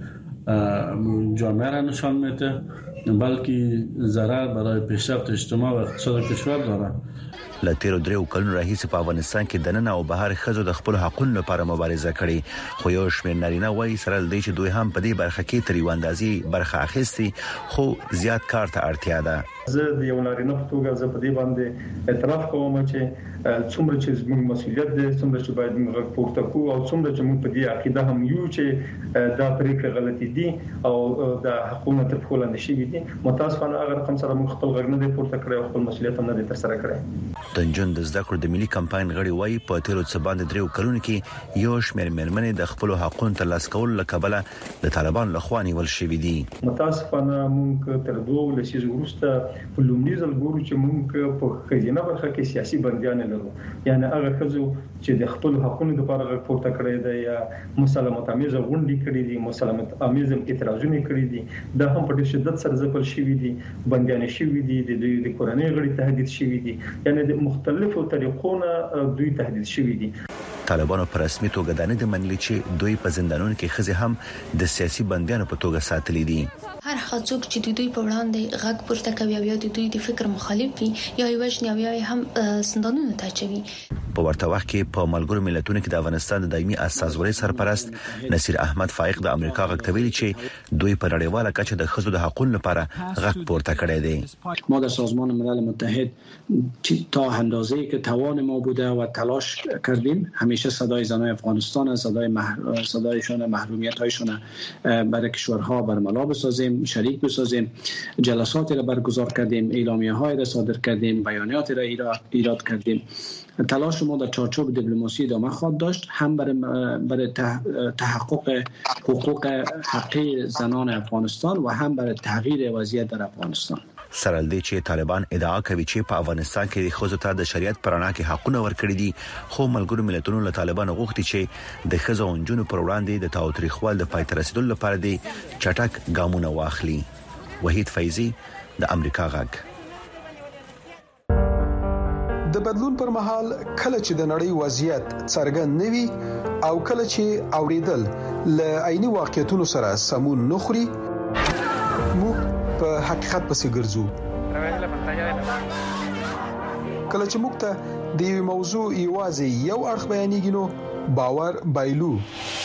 [SPEAKER 3] جامعه را نشان میده بلکه ضرر برای پیشرفت اجتماع و اقتصاد کشور داره
[SPEAKER 2] له تیرو دریو کلونو راهیسې په افغانستان کې د نن او بهر ښځو د خپل حقوقو لپاره مبارزه کړې خو یو شمېر نارینه وایي سره له دې چې دوی هم په دې برخه کې تر یو اندازې برخه اخیستي خو زیات کار ته اړتیا ده
[SPEAKER 4] زه د یو نارینه په توګه زه په دې باندې اعتراف کوم چې څومره چې زموږ مسؤلیت دی څومره چې باید موږ پورته کوو او څومره چې موږ په دې عقیده هم یو چې دا پریکړه غلطي دي او د حقوقو تر پښو لاندې شوي دي متاسفانه هغه رقم سره موږ خپل غږ نه دی پورته کړی او خپل مسؤلیت هم نه دی ترسره کړی
[SPEAKER 2] د نجونو د زده کړو د ملي کمپاین غړي وایي په تیرو څه باندې دریو کلونو کې یو شمېر مېرمنې د خپل حقوقو ترلاسه کولو له کبله د طالبان لخوا نیول شوي دي
[SPEAKER 4] متاسفانه موږ تر دوه لسیزو وروسته په لومړي ځل ګورو چې موږ په ښځینه برخه کې سیاسي بندیان لرو یعنی هغه ښځو چې د خپل حقوقو لپاره غږ پورته کړی دی یا مسالمت آمیزه غونډې کړې دي مسالمت آمیزه اعتراضونه کړې دي دا هم په ډېر شدت سره ځپل شوي دي بندیان شوي دي د کورنۍ غړي تهدید شوي دي یعنی د مختلفو طریقو نه دوی تهدید شوي دي
[SPEAKER 2] طالبانو په رسمي توګه دا نه دي منلي چې دوی په زندانونو کې ښځې هم د سیاسي بندیانو په توګه ساتلي دي
[SPEAKER 5] هر څوک چې د دوی په وړاندې غږ پورته کوي او د دوی د فکر مخالف وي یا وجنی او یا هم سندانونو ته چوي.
[SPEAKER 2] په ورته وخت کې په ملګرو ملتونو کې د افغانستان د دایمي استازوري سرپرست نصیر احمد فائق د امریکا غږ ته ویلي چې دوی په نړیواله کچه د ښځو د حقوقو لپاره غږ پورته کړی دی.
[SPEAKER 6] ما در سازمان ملل متحد تا اندازه‌ای که توان ما بوده و تلاش کردیم همیشه صدای زنان افغانستان، صدای مح... صدایشان، محرومیت‌هایشان برای کشورها برملا بسازیم، شریک بسازیم. جلساتی را برگزار کردیم، اعلامیه‌های را صادر کردیم، بیانیاتی را ایراد کردیم. تلاش ما در چارچوب دیپلماسی ادامه خواهد داشت، هم برای برای تحقق حقوق حقیقی زنان افغانستان و هم برای تغییر وضعیت در افغانستان.
[SPEAKER 2] سره دې چې طالبان ادعا کوي چې په افغانستان کې د ښځو ته د شریعت پرانا کې حقونه ورکړي دي، خو ملګرو ملتونو له طالبانو غوښتي چې د ښځو او نجونو پر وړاندې د تاوتریخوال د پای ته رسیدلو لپاره د چټک ګامونه واخلي. وحید فیضی د امریکا غږ.
[SPEAKER 13] د بدلون پر مهال کله چې د نړۍ وضعیت څرګند نوي او کله چې اوریدل ل عیني واقعیتونو سره سمون نخري، موږ په حقیقت پسې ګرځو. کله چې موږ ته د یو موضوع یوازې یو اړخ بیانېږي نو باور بایلو.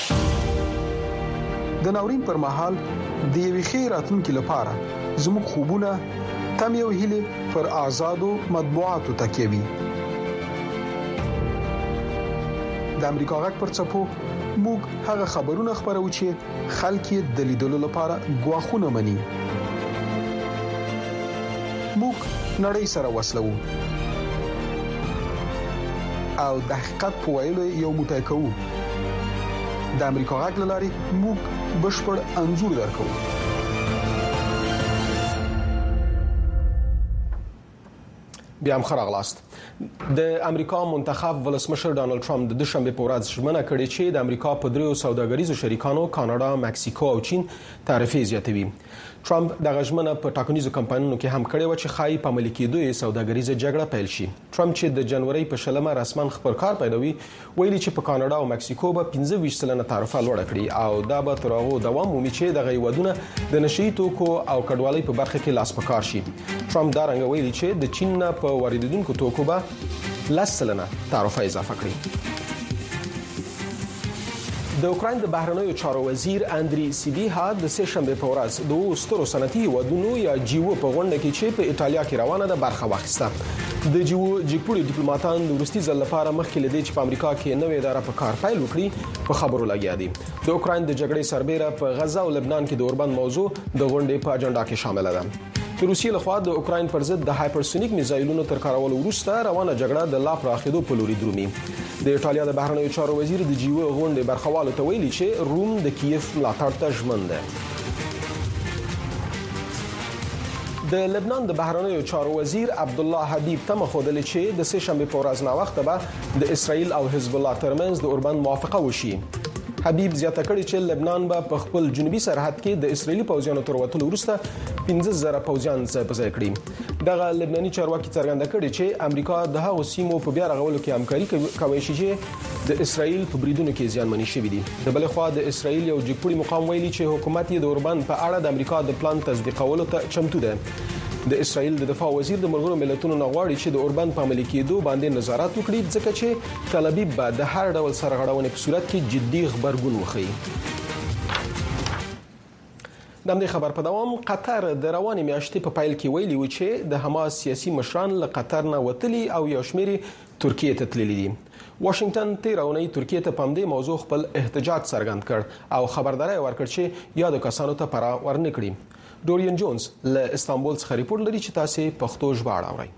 [SPEAKER 13] د ناورین پر مهال د یو خیراتونکو لپاره زموږ خوبونه تم یو هیله پر آزادو مطبوعاتو تکیوي. د امریکا غږ پر څپو موږ هغه خبرونه خبرو چې خلک د لیدلو لپاره غواخونه مني. موږ نړۍ سره وسلو او د حقیقت په ویلو یو موټی کوو. د امریکا غږ لاري موږ بشپړ انزور درکو.
[SPEAKER 14] بیا هم خراغلاست. د امریکا منتخب ولسمشر ډانلډ ټرمپ د دوشنبه په ورځ ژمنه کړې چې د امریکا په دریو سوداګریزو شریکانو کاناډا، مکسیکو او چین تعرفې زیاتوي. ټرمپ د غژمنه په ټاکنیزو کمپاینونو کې هم کړې و چې خای په ملکی دوی سوداګریزه جګړه پیل شي. ټرمپ چې د جنوري په شلمه رسماً خبر کار پیلوي، ویلي چې په کاناډا او مکسیکو به پنځه ویشت سلنه تعرفه لوړه کړي او دا به تر هغه دوام ومومي چې د غیودونه د نشئی توکو او کډوالۍ په برخه کې لاس پکار شي. ټرمپ دا رنګ ویلي چې د چین نه په واردېدونکو توکو به لس سلنه تعرفه اضافه کړي. د اوکراین د بهرنیو چارو وزیر اندری سیبیها د سه شنبه په ورځ د سترو صنعتي هیوادونو یا جیو په غونډه کې چې په ایټالیا کې روانه ده برخه واخیسته. د جیو جګپوړي ډیپلوماټان د ورستي ځل لپاره مخکې لدی چې په امریکا کې نوې اداره په کار پیل وکړي په خبرو لګیا دي. د اوکراین د جګړې سربېره په غزه او لبنان کې د اوربند موضوع د غونډې په اجنډا کې شامل ده. د روسیې لخوا د اوکراین پر ضد د هایپرسونیک میزایلونو تر کارولو وروسته روانه جګړه د لا پراخېدو په لوري درومي. د ایټالیا د بهرنیو چارو وزیر د جیو غونډې برخوالو ته ویلي چې روم د کیف ملاتړ ته ژمن ده. د لبنان د بهرنیو چارو وزیر عبد الله حبیب تم خودل چې د سه شنبه په ورځ نا وخت به د اسرائیل او حزب الله ترمنځ د اوربند موافقه وشي. حبیب زیاته کړی چې لبنان به په خپل جنوبي سرحد کې د اسرایلی پوځیانو تر وټلو وروسته پنځه زره پوځیان ځای په ځای کړي. دغه لبناني چارواکي څرګنده کړي چې امریکا د هغو سیمو په بیا رغولو کې همکاري کوي چې د اسرایل په بریدونو کې زیانمنې شوې دي. د بل خوا د اسرایل یو جګپوړي مقام ویلي چې حکومت یې د اوربند په اړه د امریکا د پلان تصدیقولو ته چمتو ده. د اسرایل د دفاع وزیر د ملګرو ملتونو نغواړي چې د اوربند په عملي کېدو باندې نظارت وکړي ځکه چې تل ابیب به د هر ډول سرغړونې په صورت کې جدي خبرګون وښيي. د همدې خبر په دوام قطر د روانې میاشتې په پیل کې ویلي و چې د حماس سیاسي مشران له قطر نه وتلي او یو شمېر ترکیې ته تللي دي. واشنگټن تیر اونۍ ترکیې ته په همدې موضوع خپل احتجاج څرګند کړ او خبرداري ورکړ چې یادو کسانو ته پرا ورنکړي. ډورین جونز له استانبول څخه ریپورت لري چې تاسو پښتو ژباړه اورئ.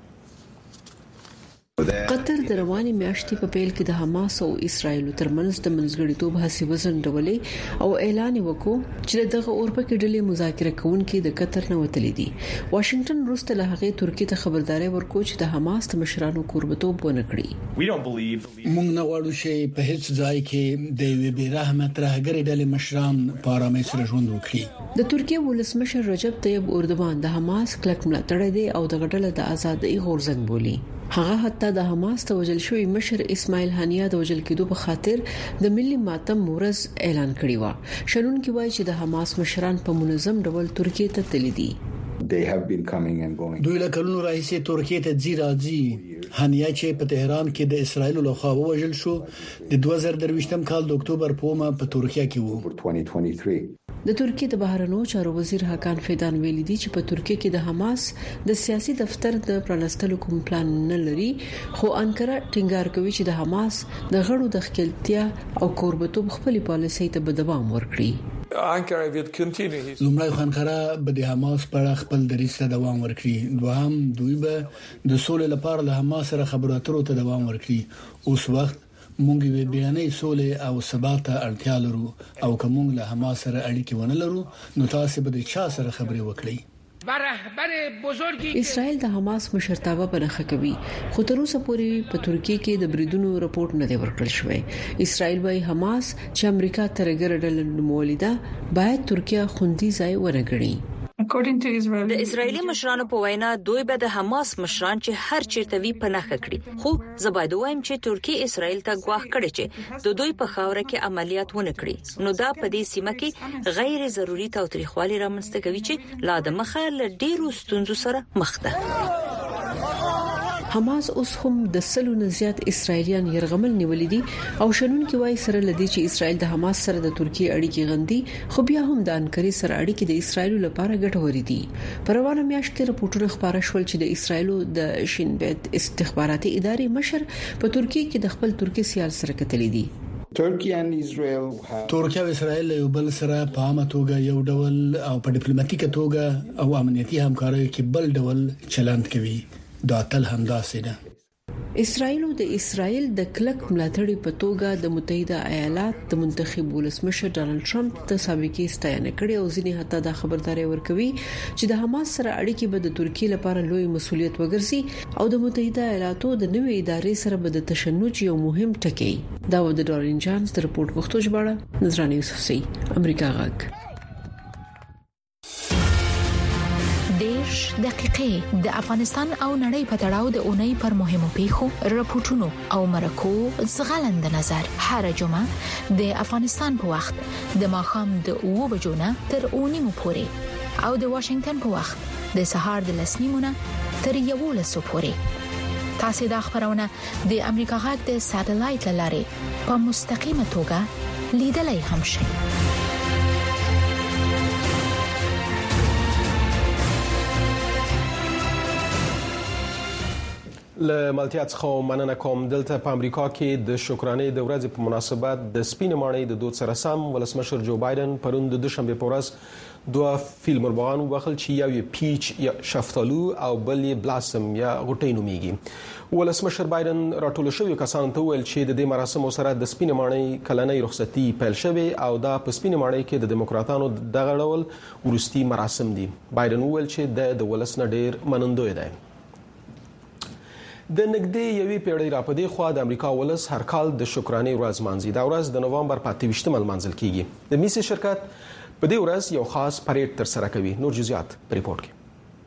[SPEAKER 7] قطر د روانې میاشتې په پیل کې د حماس او اسرایل ترمنځ د منځګړیتوب هڅې وزندولې او اعلان وکړ چې دغه اورپکې ډلې مذاکره کوونکې د قطر نه وتلې دي. واشنگټن وروسته له هغې ترکیې ته خبرداري ورکړه چې د حماس د مشرانو کوربتوب ونه کړي.
[SPEAKER 17] موږ نه غواړو چې په هیڅ ځای کې د وی بیرحمه ترهګرې ډلې مشران په آرامۍ سره ژوند وکړي.
[SPEAKER 7] د ترکیې ولسمشر رجب طیب اردوغان د حماس کلک ملاتړی دی او د غډله د ازادۍ غورځنګ بولي. هغه حتی د حماس ته وجل شوی مشر اسماعیل هانیه د وجل کېدو په خاطر د ملي ماتم ورځ اعلان کړی و. شنونکي وایي چې د حماس مشران په منظم ډول ترکیه ته تللي دي.
[SPEAKER 17] دوی له کلونو راهیسې ترکیه ته ځي راځي. هانیه چې په تهران کې د اسرایل له خوا وژل شو د دوه زره درویشتم کال د اکتوبر په اومه په ترکیه کې وو.
[SPEAKER 7] د ترکیه د بهرنیو چارو وزیر حکان فیدان ویلي دي چې په ترکیه کې د حماس د سیاسي دفتر د پرانستلو کوم پلان نه لري، خو انکره ټینګار کوي چې د حماس د غړو د خپلتیا او کوربتوب خپل پالیسۍ ته به دوام ورکړي.
[SPEAKER 17] لومړی انکره به د حماس پر خپل دریځ ته دوام ورکړي، دوهم دوی به د سولې لپاره له حماس سره خبرو اترو ته دوام ورکړي. اوس وخت مونږ به بیانې سولې او ثبات ته اړتیا لرو، او کوم له حماس سره اړیکې ونه لرو نو تاسو به د چا سره خبرې وکړئ.
[SPEAKER 7] اسرائیل د حماس مشرتابه بنخښه کوي، خو تر اوسه پورې په ترکیه کې د بریدونو رپورت نه دی ورکړل شوی. اسرائیل وايي حماس چې امریکا ترګر ډله نومولیده باید ترکیه خوندي ځای ورګړي.
[SPEAKER 1] د اسرایلی مشرانو په وینا دوی به د حماس مشران چې هر چیرته وی پناه کړي، خو زبایدو وایم چې ترکیه اسرایل ته غواخ کړي چې د دوی په خاوره کې عملیات ونه کړي، نو دا په دې سیمه کې غیر ضروري تاوتریخوالي رامنځته کوي چې لا د مخه له ډیرو ستونزو سره مخ ده.
[SPEAKER 7] حماس اوس هم د سلو نه زیات اسرایلیان يرغمل نیولې دي، او شنونکي وايي سره لدی چې اسرایل د حماس سره د ترکیه اړیکې غندي، خو بیا هم د انکرې سره اړیکې د اسرایل لپاره ګټورې دي. په روانه میاشت کې راپورټونه خبره شول چې د اسرایل د شین بیت استخباراتي ادارې مشر په ترکیه کې د خپل ترکي سیال سره کتلې دي.
[SPEAKER 17] ترکیه او اسرائیل یو بل سره په عامه توګه یو ډول او په ډیپلوماټیکه توګه او امنیتي همکارۍ کې بل ډول چلند کوي. دا تل همداسې ده.
[SPEAKER 7] اسرائیل د اسرائیل د کلک ملاتړي په توګه د متحده ایالات د منتخب ولسمشر ډانلډ ټرمپ ته سابقې ستاینه کړې، او ځینې حتی دا خبرداري ورکوي چې د حماس سره اړیکې به د ترکیه لپاره لوی مسولیت وګرځي، او د متحده ایالاتو د نوې ادارې سره به د تشنج یو مهم ټکی. دا و د ډارین جانز د رپورت پښتو ژباړه نظرانه یوسفزئی، امریکا غږ.
[SPEAKER 8] دیش دقیقې د افغانستان او نړۍ په تړاو د اونۍ پر مهمو پیښو، راپورټونو او مرکو زغلند نظر هر جمعه د افغانستان په وخت د ماښام د اوو بجو نه تر اونیمو پورې، او د واشنگټن په وخت د سهار د لسنیمو نه تر یوولسو پورې. تاسو د خبرونه د امریکا غږ د ساتلایت لارې په مستقیمه توګه لیدلای هم شئ.
[SPEAKER 14] له ملتیا څخه مننه کوم. دلته په امریکا کې د شکرانې د ورځې په مناسبت د سپین ماڼۍ د دود سره سم ولسمشر جو بایدن پرون د دوشنبه په ورځ دوه فیل مرغان وبخل چې یو یې پیچ یا شفتالو او بل یې بلاسم یا غټۍ نومیږي. ولسمشر بایدن راټول شوی کسانو ته ویل چې د دې مراسمو سره د سپین ماڼۍ کلنۍ رخصتي پیل شوه، او دا په سپین ماڼۍ کې د دیموکراتانو دغه ډول ورستي مراسم دي. بایدن ویل چې د ولس نه ډیر منندوی دی. د نګدې یوې پیړۍ را پدې خو د امریکا ولس هر کال د شکرانې ورځ مانځي. دا ورځ د نوامبر په اته ویشتمه لمانځل کیږي. د میسي شرکت په دې ورځ یو خاص پریډ تر سره کوي. نور جزئیات په ریپورت کې.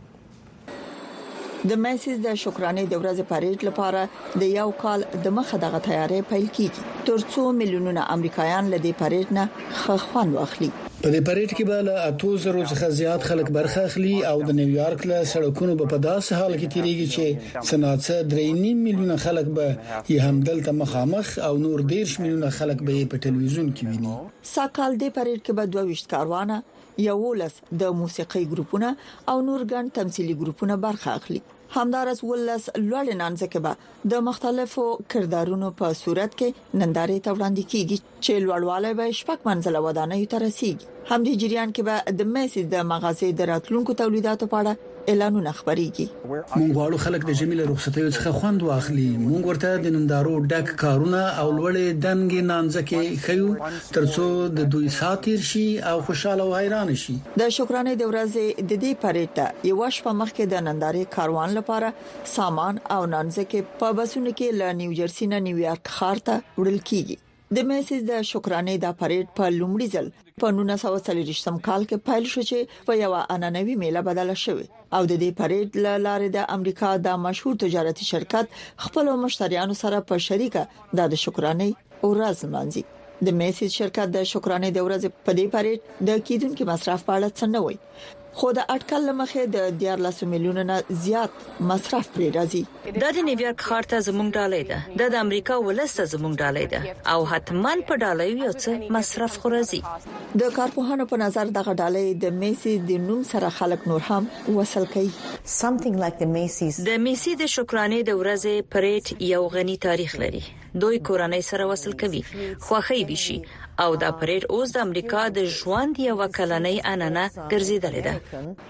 [SPEAKER 22] د میسیز د شکرانې د ورځې پریډ لپاره د یو کال د مخه دغه تیاری پیل کیږي ترڅو میلیونونه امریکایان له دې پریډ نه خوښ واخلي.
[SPEAKER 17] په دې پریډ کې به له اتو زرو څخه زیات خلک برخه اخلي، او د نیویارک له سړکونو په داسې حال کې تیریږي چې سناتسه درې نیم میلیونه خلک به یې همدلته مخامخ، او نور ډیر میلیونه خلک به په ټلویزیون کې ویني.
[SPEAKER 22] ساکال دې پریډ کې به دوه ویشت کاروانه، یولس د موسیقي ګروپونه او نور ګڼ تمثيلي ګروپونه برخه اخلي. همدارس ولس لوړ نانځکه به د مختلفو کردارونو په صورت کې نندارې ته وړاندې کیږي چې لوړوالی به شپږ منزله ودانۍ ته رسیږي. همدې جریان کې به د میسیز د مغازې د راتلونکو تولیداتو په اړه اعلانونه خبريږي.
[SPEAKER 17] مونږ غواړو خلک د جمیله رخصتیو څخه خوند واخلي. مونږ ورته د نندارو ډک کارونه او لوړې دنګې نانځکه خيو ترڅو د دوی ساتیر شي او خوشاله او حیران شي.
[SPEAKER 22] د شکرانې د ورځې د دې پریټه یو شپه مخکې د نندارې کاروان لپاره سامان او نانځکه په بسونو کې له نیوجرسي نه نیویارک ښار ته وړل کیږي. د میسیز د شکرانې د پریډ په لومړي ځل په نولس سوه څلوېښتم کال کې پیل شو چې په یو عنعنوي میله بدله شوه او د دې پریډ لاره د امریکا د مشهور تجارتي شرکت خپل مشتریانو سره په شریکه د شکرانې ورځ مانځي. د میسیز شرکت د شکرانې د ورځې په دې پریډ د کیدونکو مصرف په اړه څه نه وایي، خو د اټکل لمخې د دیارلس میلیونه نه زیات مصرف پرې راځي.
[SPEAKER 1] د نیویارک ښار ته زموږ ډالۍ ده، د امریکا ولسته زموږ ډالۍ ده او حتمان په ډالۍ یو څه مصرف خو راځي.
[SPEAKER 22] د کارپوهانو په نظر دغه ډالۍ د میسیز د نوم سره خلک نور هم وصل کوي.
[SPEAKER 9] something like the Macy's
[SPEAKER 1] د میسیز د شکرانې د ورځې پریډ یو غني تاریخ لري. دوی کورنۍ سره وصل کوي، خوښي وشي او دا پریډ اوس د امریکا د ژوند یو کلنۍ عنعنه ګرځیدلې ده.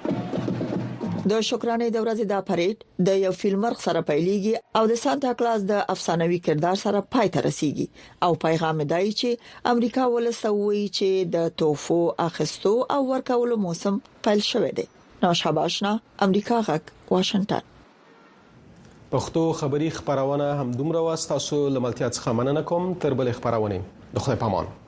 [SPEAKER 22] د شکرانې د ورځې د پریډ د یو فلمر سره پیلېږي او د سانتا کلاز د افسانوي کردار سره پای ته رسیږي او پیغام دی چې امریکا ولسوي چې د توفو اخستو او ورکولو موسم پیل شوه دی. ناشاباشنا امریکا غک واشنگټن.
[SPEAKER 14] پښتو خبری خبرونه هم دومره واسطه سو لملتیا څخه مننه کوم. تر بل خبرونه د خدای پامان.